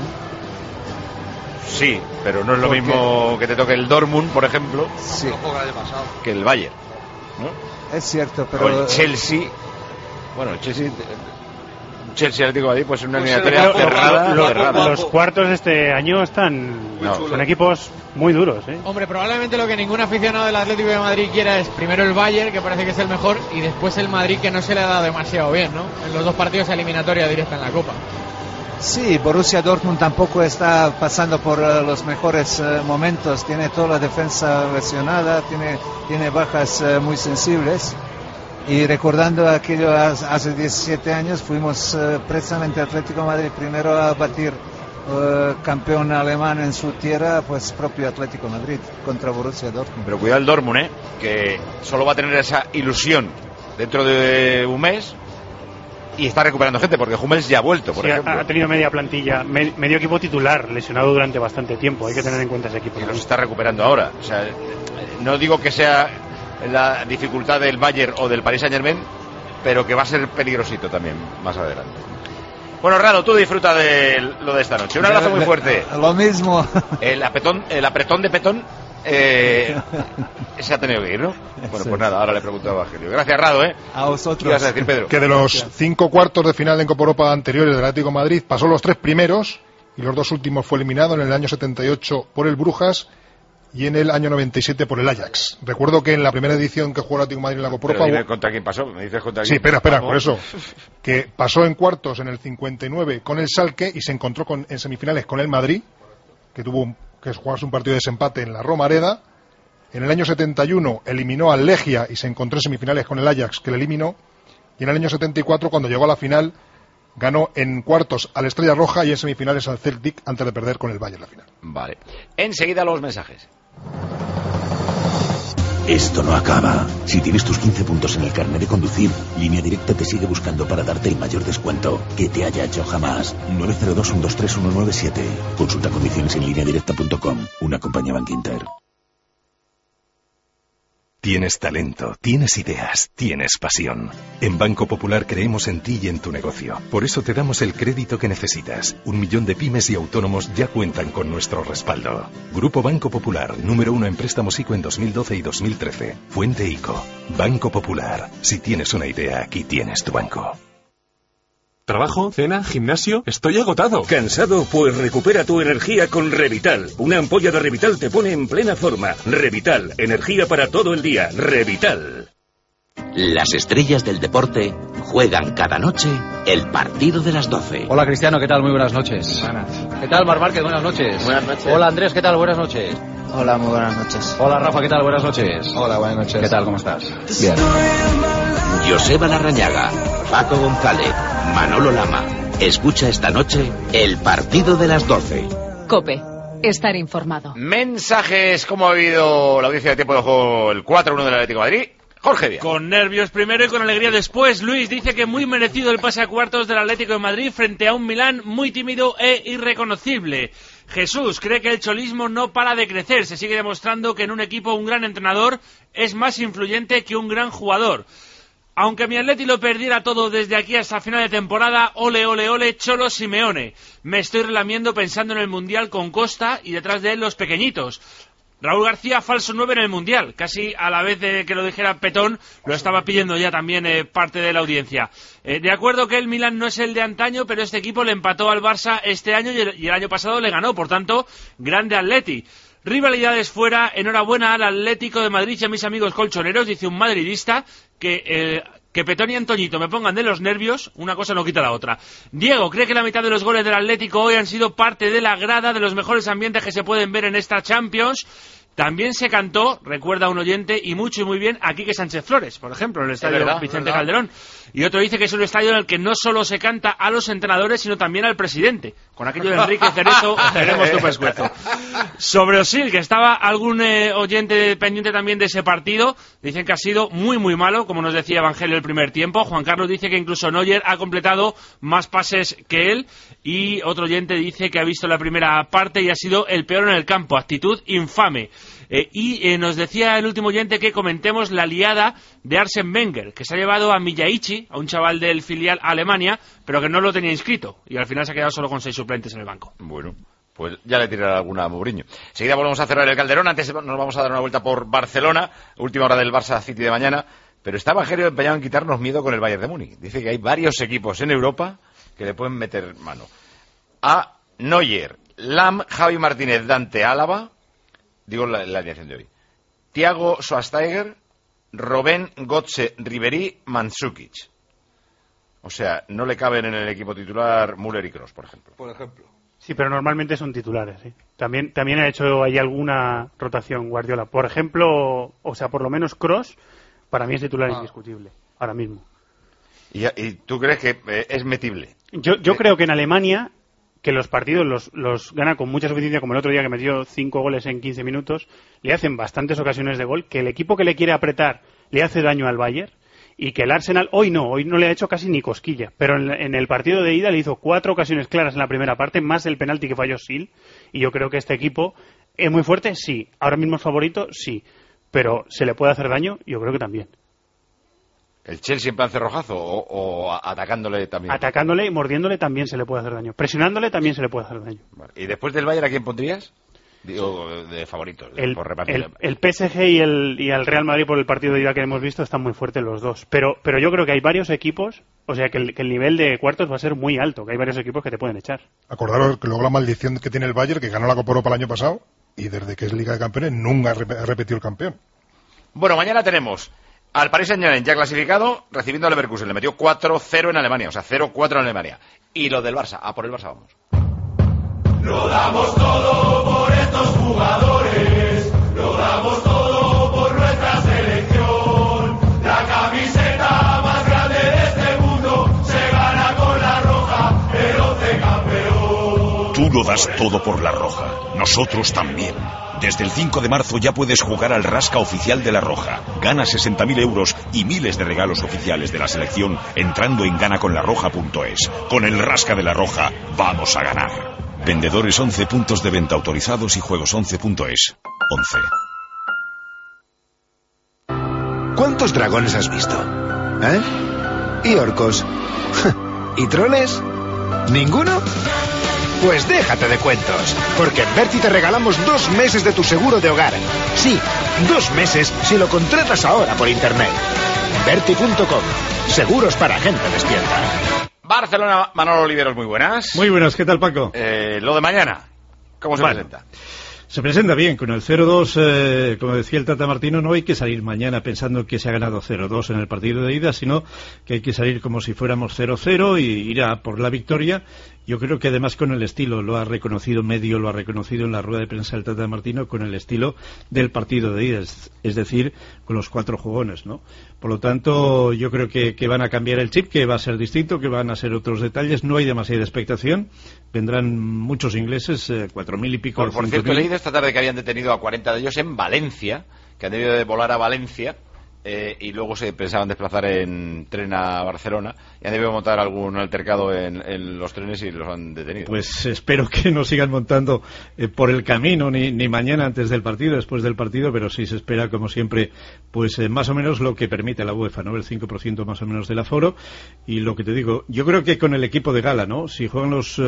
Sí, pero no es lo mismo que te toque el Dortmund, por ejemplo, sí, que el Bayern, ¿no? Es cierto, pero o el Chelsea. Bueno, el Chelsea Atlético de Madrid, pues una eliminatoria cerrada. Los cuartos de este año son equipos muy duros, Hombre, probablemente lo que ningún aficionado del Atlético de Madrid quiera es primero el Bayern, que parece que es el mejor, y después el Madrid, que no se le ha dado demasiado bien, ¿no? En los dos partidos eliminatoria directa en la Copa. Sí, Borussia Dortmund tampoco está pasando por los mejores momentos, tiene toda la defensa lesionada, tiene bajas muy sensibles. Y recordando aquello hace 17 años, fuimos precisamente Atlético de Madrid primero a batir campeón alemán en su tierra, pues propio Atlético de Madrid contra Borussia Dortmund. Pero cuidado el Dortmund, que solo va a tener esa ilusión dentro de un mes y está recuperando gente, porque Hummels ya ha vuelto, por ejemplo. Ha tenido media plantilla, medio equipo titular, lesionado durante bastante tiempo, hay que tener en cuenta ese equipo. Y los está recuperando ahora. O sea, no digo que sea la dificultad del Bayern o del Paris Saint-Germain, pero que va a ser peligrosito también más adelante. Bueno, Rado, tú disfruta de lo de esta noche. Un abrazo muy fuerte. Lo mismo. El apretón de Petón se ha tenido que ir, ¿no? Bueno, pues nada, ahora le pregunto a Evangelio. Gracias, Rado, A vosotros. ¿Qué ibas a decir, Pedro? Que de los 5 cuartos de final en Copa Europa anteriores del Atlético de Madrid, pasó los 3 primeros y los 2 últimos fue eliminado en el año 78 por el Brujas y en el año 97 por el Ajax. Recuerdo que en la primera edición que jugó el Atlético de Madrid en la Copa Europa... Dime contra quién pasó, me dices contra quién. Sí, espera, por eso. Que pasó en cuartos en el 59 con el Schalke y se encontró en semifinales con el Madrid, que tuvo que jugarse un partido de desempate en la Romareda. En el año 71 eliminó al Legia y se encontró en semifinales con el Ajax, que le eliminó. Y en el año 74, cuando llegó a la final, ganó en cuartos al Estrella Roja y en semifinales al Celtic antes de perder con el Bayern la final. Vale. Enseguida los mensajes. Esto no acaba. Si tienes tus 15 puntos en el carnet de conducir, Línea Directa te sigue buscando para darte el mayor descuento que te haya hecho jamás. 902-123-197. Consulta condiciones en lineadirecta.com. Una compañía Bankinter. Tienes talento, tienes ideas, tienes pasión. En Banco Popular creemos en ti y en tu negocio. Por eso te damos el crédito que necesitas. 1 millón de pymes y autónomos ya cuentan con nuestro respaldo. Grupo Banco Popular, número 1 en préstamos ICO en 2012 y 2013. Fuente ICO. Banco Popular. Si tienes una idea, aquí tienes tu banco. ¿Trabajo? ¿Cena? ¿Gimnasio? Estoy agotado. ¿Cansado? Pues recupera tu energía con Revital. Una ampolla de Revital te pone en plena forma. Revital. Energía para todo el día. Revital. Las estrellas del deporte juegan cada noche el partido de las 12. Hola Cristiano, ¿qué tal? Muy buenas noches. Buenas. ¿Qué tal Mar Márquez? Buenas noches. Buenas noches. Hola Andrés, ¿qué tal? Buenas noches. Hola, muy buenas noches. Hola Rafa, ¿qué tal? Buenas noches. Hola, buenas noches. ¿Qué tal? ¿Cómo estás? Bien. Joseba Larrañaga, Paco González, Manolo Lama. Escucha esta noche el partido de las 12. COPE. Estar informado. Mensajes, ¿cómo ha habido la audiencia de tiempo de juego el 4-1 del Atlético de Madrid? Jorge Díaz. Con nervios primero y con alegría después. Luis dice que muy merecido el pase a cuartos del Atlético de Madrid frente a un Milán muy tímido e irreconocible. Jesús cree que el cholismo no para de crecer. Se sigue demostrando que en un equipo un gran entrenador es más influyente que un gran jugador. Aunque mi Atleti lo perdiera todo desde aquí hasta final de temporada, ole, ole, ole, Cholo Simeone. Me estoy relamiendo pensando en el Mundial con Costa y detrás de él los pequeñitos. Raúl García, falso 9 en el Mundial. Casi a la vez de que lo dijera Petón, lo estaba pidiendo ya también parte de la audiencia. De acuerdo que el Milan no es el de antaño, pero este equipo le empató al Barça este año y el año pasado le ganó. Por tanto, grande Atleti. Rivalidades fuera, enhorabuena al Atlético de Madrid y a mis amigos colchoneros, dice un madridista, que Petón y Antoñito me pongan de los nervios, una cosa no quita la otra. Diego cree que la mitad de los goles del Atlético hoy han sido parte de la grada, de los mejores ambientes que se pueden ver en esta Champions. También se cantó, recuerda un oyente, y mucho y muy bien, a Quique Sánchez Flores, por ejemplo, en el estadio Vicente Calderón. Y otro dice que es un estadio en el que no solo se canta a los entrenadores, sino también al presidente. Con aquello de Enrique Cerezo, tenemos tu pescuezo. Sobre Osil, que estaba algún oyente pendiente también de ese partido, dicen que ha sido muy, muy malo, como nos decía Evangelio el primer tiempo. Juan Carlos dice que incluso Neuer ha completado más pases que él. Y otro oyente dice que ha visto la primera parte y ha sido el peor en el campo. Actitud infame. Nos decía el último oyente que comentemos la liada de Arsène Wenger, que se ha llevado a Miyaichi, a un chaval del filial a Alemania, pero que no lo tenía inscrito, y al final se ha quedado solo con 6 suplentes en el banco. Bueno, pues ya le tirará alguna a Mourinho. Enseguida volvemos a cerrar el Calderón, antes nos vamos a dar una vuelta por Barcelona, última hora del Barça City de mañana, pero está Evangelio empeñado en quitarnos miedo con el Bayern de Múnich. Dice que hay varios equipos en Europa que le pueden meter mano. A Neuer, Lam, Javi Martínez, Dante Álava, digo la alineación de hoy, Thiago Schweinsteiger, Robben, Götze, Ribéry, Mandzukic. O sea, no le caben en el equipo titular Müller y Kroos, por ejemplo. Sí, pero normalmente son titulares, ¿sí? También ha hecho ahí alguna rotación Guardiola. Por ejemplo, o sea, por lo menos Kroos, para mí es titular indiscutible, ahora mismo. ¿Y tú crees que es metible? Yo creo que en Alemania, que los partidos los gana con mucha suficiencia, como el otro día que metió 5 goles en 15 minutos, le hacen bastantes ocasiones de gol, que el equipo que le quiere apretar le hace daño al Bayern, y que el Arsenal hoy no le ha hecho casi ni cosquilla, pero en el partido de ida le hizo 4 ocasiones claras en la primera parte, más el penalti que falló Sil, y yo creo que este equipo es muy fuerte, sí, ahora mismo es favorito, sí, pero ¿se le puede hacer daño? Yo creo que también. ¿El Chelsea en plan cerrojazo o atacándole también? Atacándole y mordiéndole también se le puede hacer daño, presionándole también se le puede hacer daño. Vale. ¿Y después del Bayern a quién pondrías? Digo, de favoritos. El PSG y el Real Madrid por el partido de ida que hemos visto están muy fuertes los dos. Pero yo creo que hay varios equipos, o sea que el nivel de cuartos va a ser muy alto, que hay varios equipos que te pueden echar. Acordaros que luego la maldición que tiene el Bayern, que ganó la Copa Europa el año pasado, y desde que es Liga de Campeones nunca ha repetido el campeón. Bueno, mañana tenemos al Paris Saint-Germain ya clasificado, recibiendo al Leverkusen. Le metió 4-0 en Alemania, o sea, 0-4 en Alemania. Y lo del Barça, a por el Barça vamos. Lo damos todo por estos jugadores, lo damos todo por nuestra selección. La camiseta más grande de este mundo se gana con la roja, el 11 campeón. Tú lo das todo por la roja, nosotros también. Desde el 5 de marzo ya puedes jugar al Rasca oficial de La Roja. Gana 60.000 euros y miles de regalos oficiales de la selección entrando en ganaconlarroja.es. Con el Rasca de La Roja vamos a ganar. Vendedores 11 puntos de venta autorizados y juegos11.es. 11. ¿Cuántos dragones has visto? ¿Eh? ¿Y orcos? ¿Y troles? ¿Ninguno? Pues déjate de cuentos, porque en Berti te regalamos 2 meses de tu seguro de hogar. Sí, 2 meses si lo contratas ahora por internet. Berti.com. Seguros para gente despierta. Barcelona, Manolo Oliveros, muy buenas. Muy buenas, ¿qué tal, Paco? Lo de mañana, ¿cómo se presenta? Se presenta bien, con el 0-2, como decía el Tata Martino, no hay que salir mañana pensando que se ha ganado 0-2 en el partido de ida, sino que hay que salir como si fuéramos 0-0 y ir a por la victoria. Yo creo que además con el estilo, lo ha reconocido Medio, lo ha reconocido en la rueda de prensa el Tata Martino, con el estilo del partido de ida, es decir, con los 4 jugones, ¿no? Por lo tanto, yo creo que van a cambiar el chip, que va a ser distinto, que van a ser otros detalles, no hay demasiada expectación, vendrán muchos ingleses, 4.000 y pico. Por cierto, he leído esta tarde que habían detenido a 40 de ellos en Valencia, que han debido de volar a Valencia, y luego se pensaban desplazar en tren a Barcelona y han debido montar algún altercado en los trenes y los han detenido. Pues espero que no sigan montando por el camino ni mañana antes del partido, después del partido, pero sí se espera, como siempre, pues más o menos lo que permite la UEFA, ¿no? El 5% más o menos del aforo. Y lo que te digo, yo creo que con el equipo de gala, ¿no? Si juegan los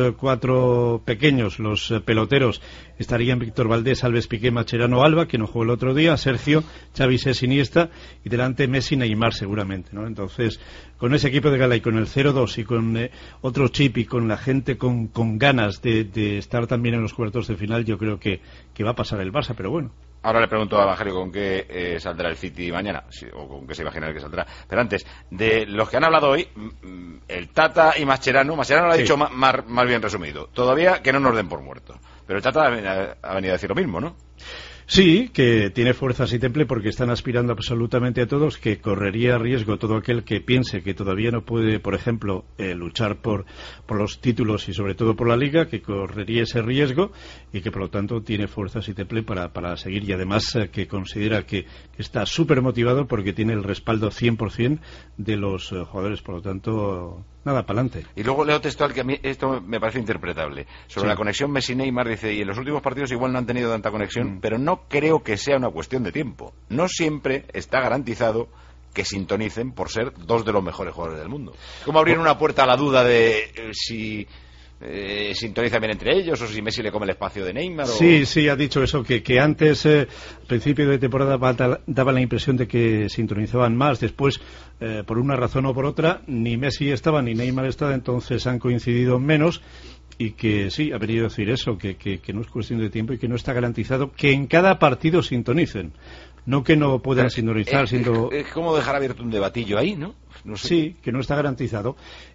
4 pequeños, los peloteros, estarían Víctor Valdés, Alves, Piqué, Mascherano, Alba, que no jugó el otro día, Sergio, Xavi, Cés, Iniesta, y delante Messi, Neymar seguramente, ¿no? Entonces, con ese equipo de gala y con el 0-2 y con otro chip y con la gente con ganas de estar también en los cuartos de final, yo creo que va a pasar el Barça, pero bueno. Ahora le pregunto a Evangelio con qué saldrá el City mañana, o con qué se imagina que saldrá. Pero antes, de los que han hablado hoy, el Tata y Mascherano lo ha dicho más bien resumido. Todavía que no nos den por muertos. Pero el Tata ha venido a decir lo mismo, ¿no? Sí, que tiene fuerzas y temple porque están aspirando absolutamente a todos, que correría riesgo todo aquel que piense que todavía no puede, por ejemplo, luchar por los títulos y sobre todo por la Liga, que correría ese riesgo y que por lo tanto tiene fuerzas y temple para seguir, y además que considera que está súper motivado porque tiene el respaldo 100% de los jugadores, por lo tanto, nada, para adelante. Y luego leo textual, que a mí esto me parece interpretable, sobre la conexión Messi-Neymar, dice, y en los últimos partidos igual no han tenido tanta conexión, pero no creo que sea una cuestión de tiempo. No siempre está garantizado que sintonicen por ser 2 de los mejores jugadores del mundo. ¿Cómo abrir una puerta a la duda de si sintonizan bien entre ellos o si Messi le come el espacio de Neymar? Sí, ha dicho eso, que antes, al principio de temporada, daba la impresión de que sintonizaban más. Después, por una razón o por otra, ni Messi estaba ni Neymar estaba, entonces han coincidido menos. Y que sí, ha venido a decir eso, que no es cuestión de tiempo y que no está garantizado que en cada partido sintonicen. No que no puedan sintonizar. Es como dejar abierto un debatillo ahí, ¿no? No sé. Sí, que no está garantizado.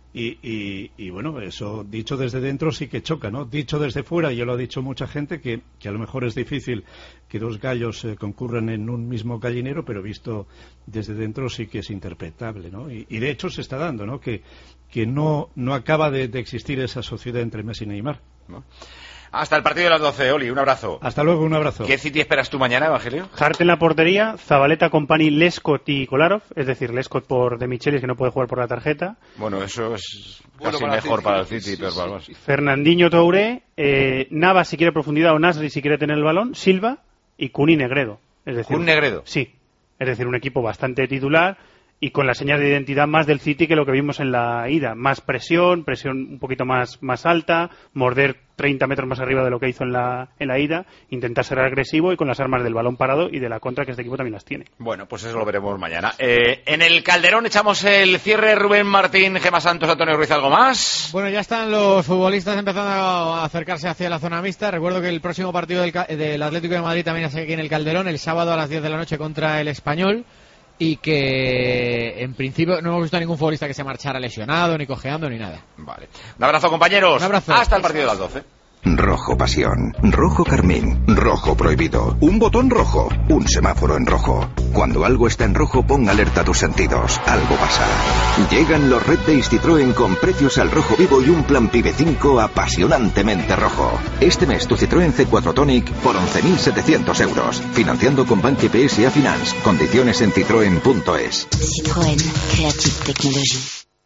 Y bueno, eso dicho desde dentro sí que choca, ¿no? Dicho desde fuera, ya lo ha dicho mucha gente, que a lo mejor es difícil que 2 gallos concurran en un mismo gallinero, pero visto desde dentro sí que es interpretable, ¿no? Y de hecho se está dando, ¿no? Que no acaba de existir esa sociedad entre Messi y Neymar. ¿no? Hasta el partido de las 12, Oli, un abrazo. Hasta luego, un abrazo. ¿Qué City esperas tú mañana, Evangelio? Hart en la portería, Zabaleta, Company, Lescott y Kolarov, es decir, Lescott por De Michelis, que no puede jugar por la tarjeta. Bueno, eso es casi mejor para el City, pero para el Fernandinho, Touré, Navas si quiere profundidad o Nasri si quiere tener el balón, Silva y Cuni Negredo. Es decir, ¿Cuni Negredo? Sí, es decir, un equipo bastante titular y con las señas de identidad más del City que lo que vimos en la ida. Más presión un poquito más alta, morder 30 metros más arriba de lo que hizo en la ida, intentar ser agresivo y con las armas del balón parado y de la contra, que este equipo también las tiene. Bueno, pues eso lo veremos mañana. En el Calderón echamos el cierre. Rubén Martín, Gemma Santos, Antonio Ruiz, ¿algo más? Bueno, ya están los futbolistas empezando a acercarse hacia la zona mixta. Recuerdo que el próximo partido del Atlético de Madrid también es aquí en el Calderón, el sábado a las 10 de la noche contra el Español. Y que en principio no hemos visto a ningún futbolista que se marchara lesionado, ni cojeando, ni nada. Vale. Un abrazo, compañeros. Un abrazo. Hasta el partido de las 12. Rojo pasión, rojo carmín, rojo prohibido, un botón rojo, un semáforo en rojo. Cuando algo está en rojo, pon alerta a tus sentidos, algo pasa. Llegan los Red Days Citroën con precios al rojo vivo y un plan PIBE 5 apasionantemente rojo. Este mes tu Citroën C4 Tonic por 11.700 euros, financiando con Banque PSA Finance. Condiciones en citroen.es. Citroën Creative Technology.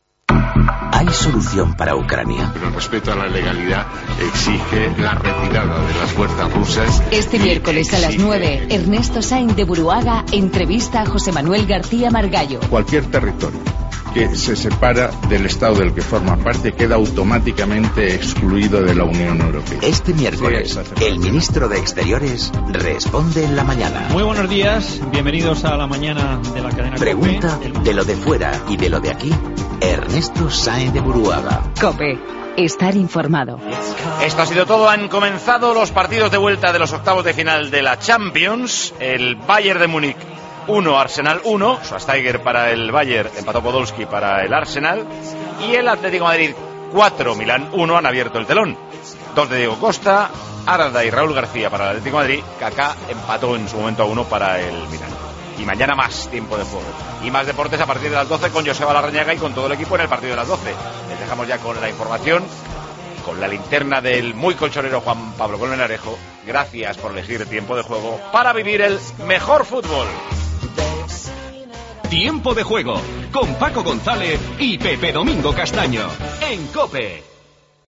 Hay solución para Ucrania. Pero el respeto a la legalidad exige la retirada de las fuerzas rusas. Este miércoles a las 9, Ernesto Sainz de Buruaga entrevista a José Manuel García Margallo. Cualquier territorio que se separa del Estado del que forma parte queda automáticamente excluido de la Unión Europea. Este miércoles, el ministro de Exteriores responde en la mañana. Muy buenos días, bienvenidos a la mañana de la cadena Pregunta COPE. de lo de fuera y de lo de aquí, Ernesto Sainz de Buruaga. COPE. Estar informado. Esto ha sido todo. Han comenzado los partidos de vuelta de los octavos de final de la Champions. El Bayern de Múnich 1, Arsenal 1. Schweinsteiger para el Bayern, empató Podolski para el Arsenal. Y el Atlético de Madrid 4, Milán 1 han abierto el telón. 2 de Diego Costa, Arda y Raúl García para el Atlético de Madrid. Kaká empató en su momento a 1 para el Milán. Y mañana más tiempo de juego. Y más deportes a partir de las 12 con Joseba Larrañaga y con todo el equipo en el partido de las 12. Les dejamos ya con la información, con la linterna del muy colchonero Juan Pablo Colmenarejo. Gracias por elegir tiempo de juego para vivir el mejor fútbol. Tiempo de juego con Paco González y Pepe Domingo Castaño en COPE.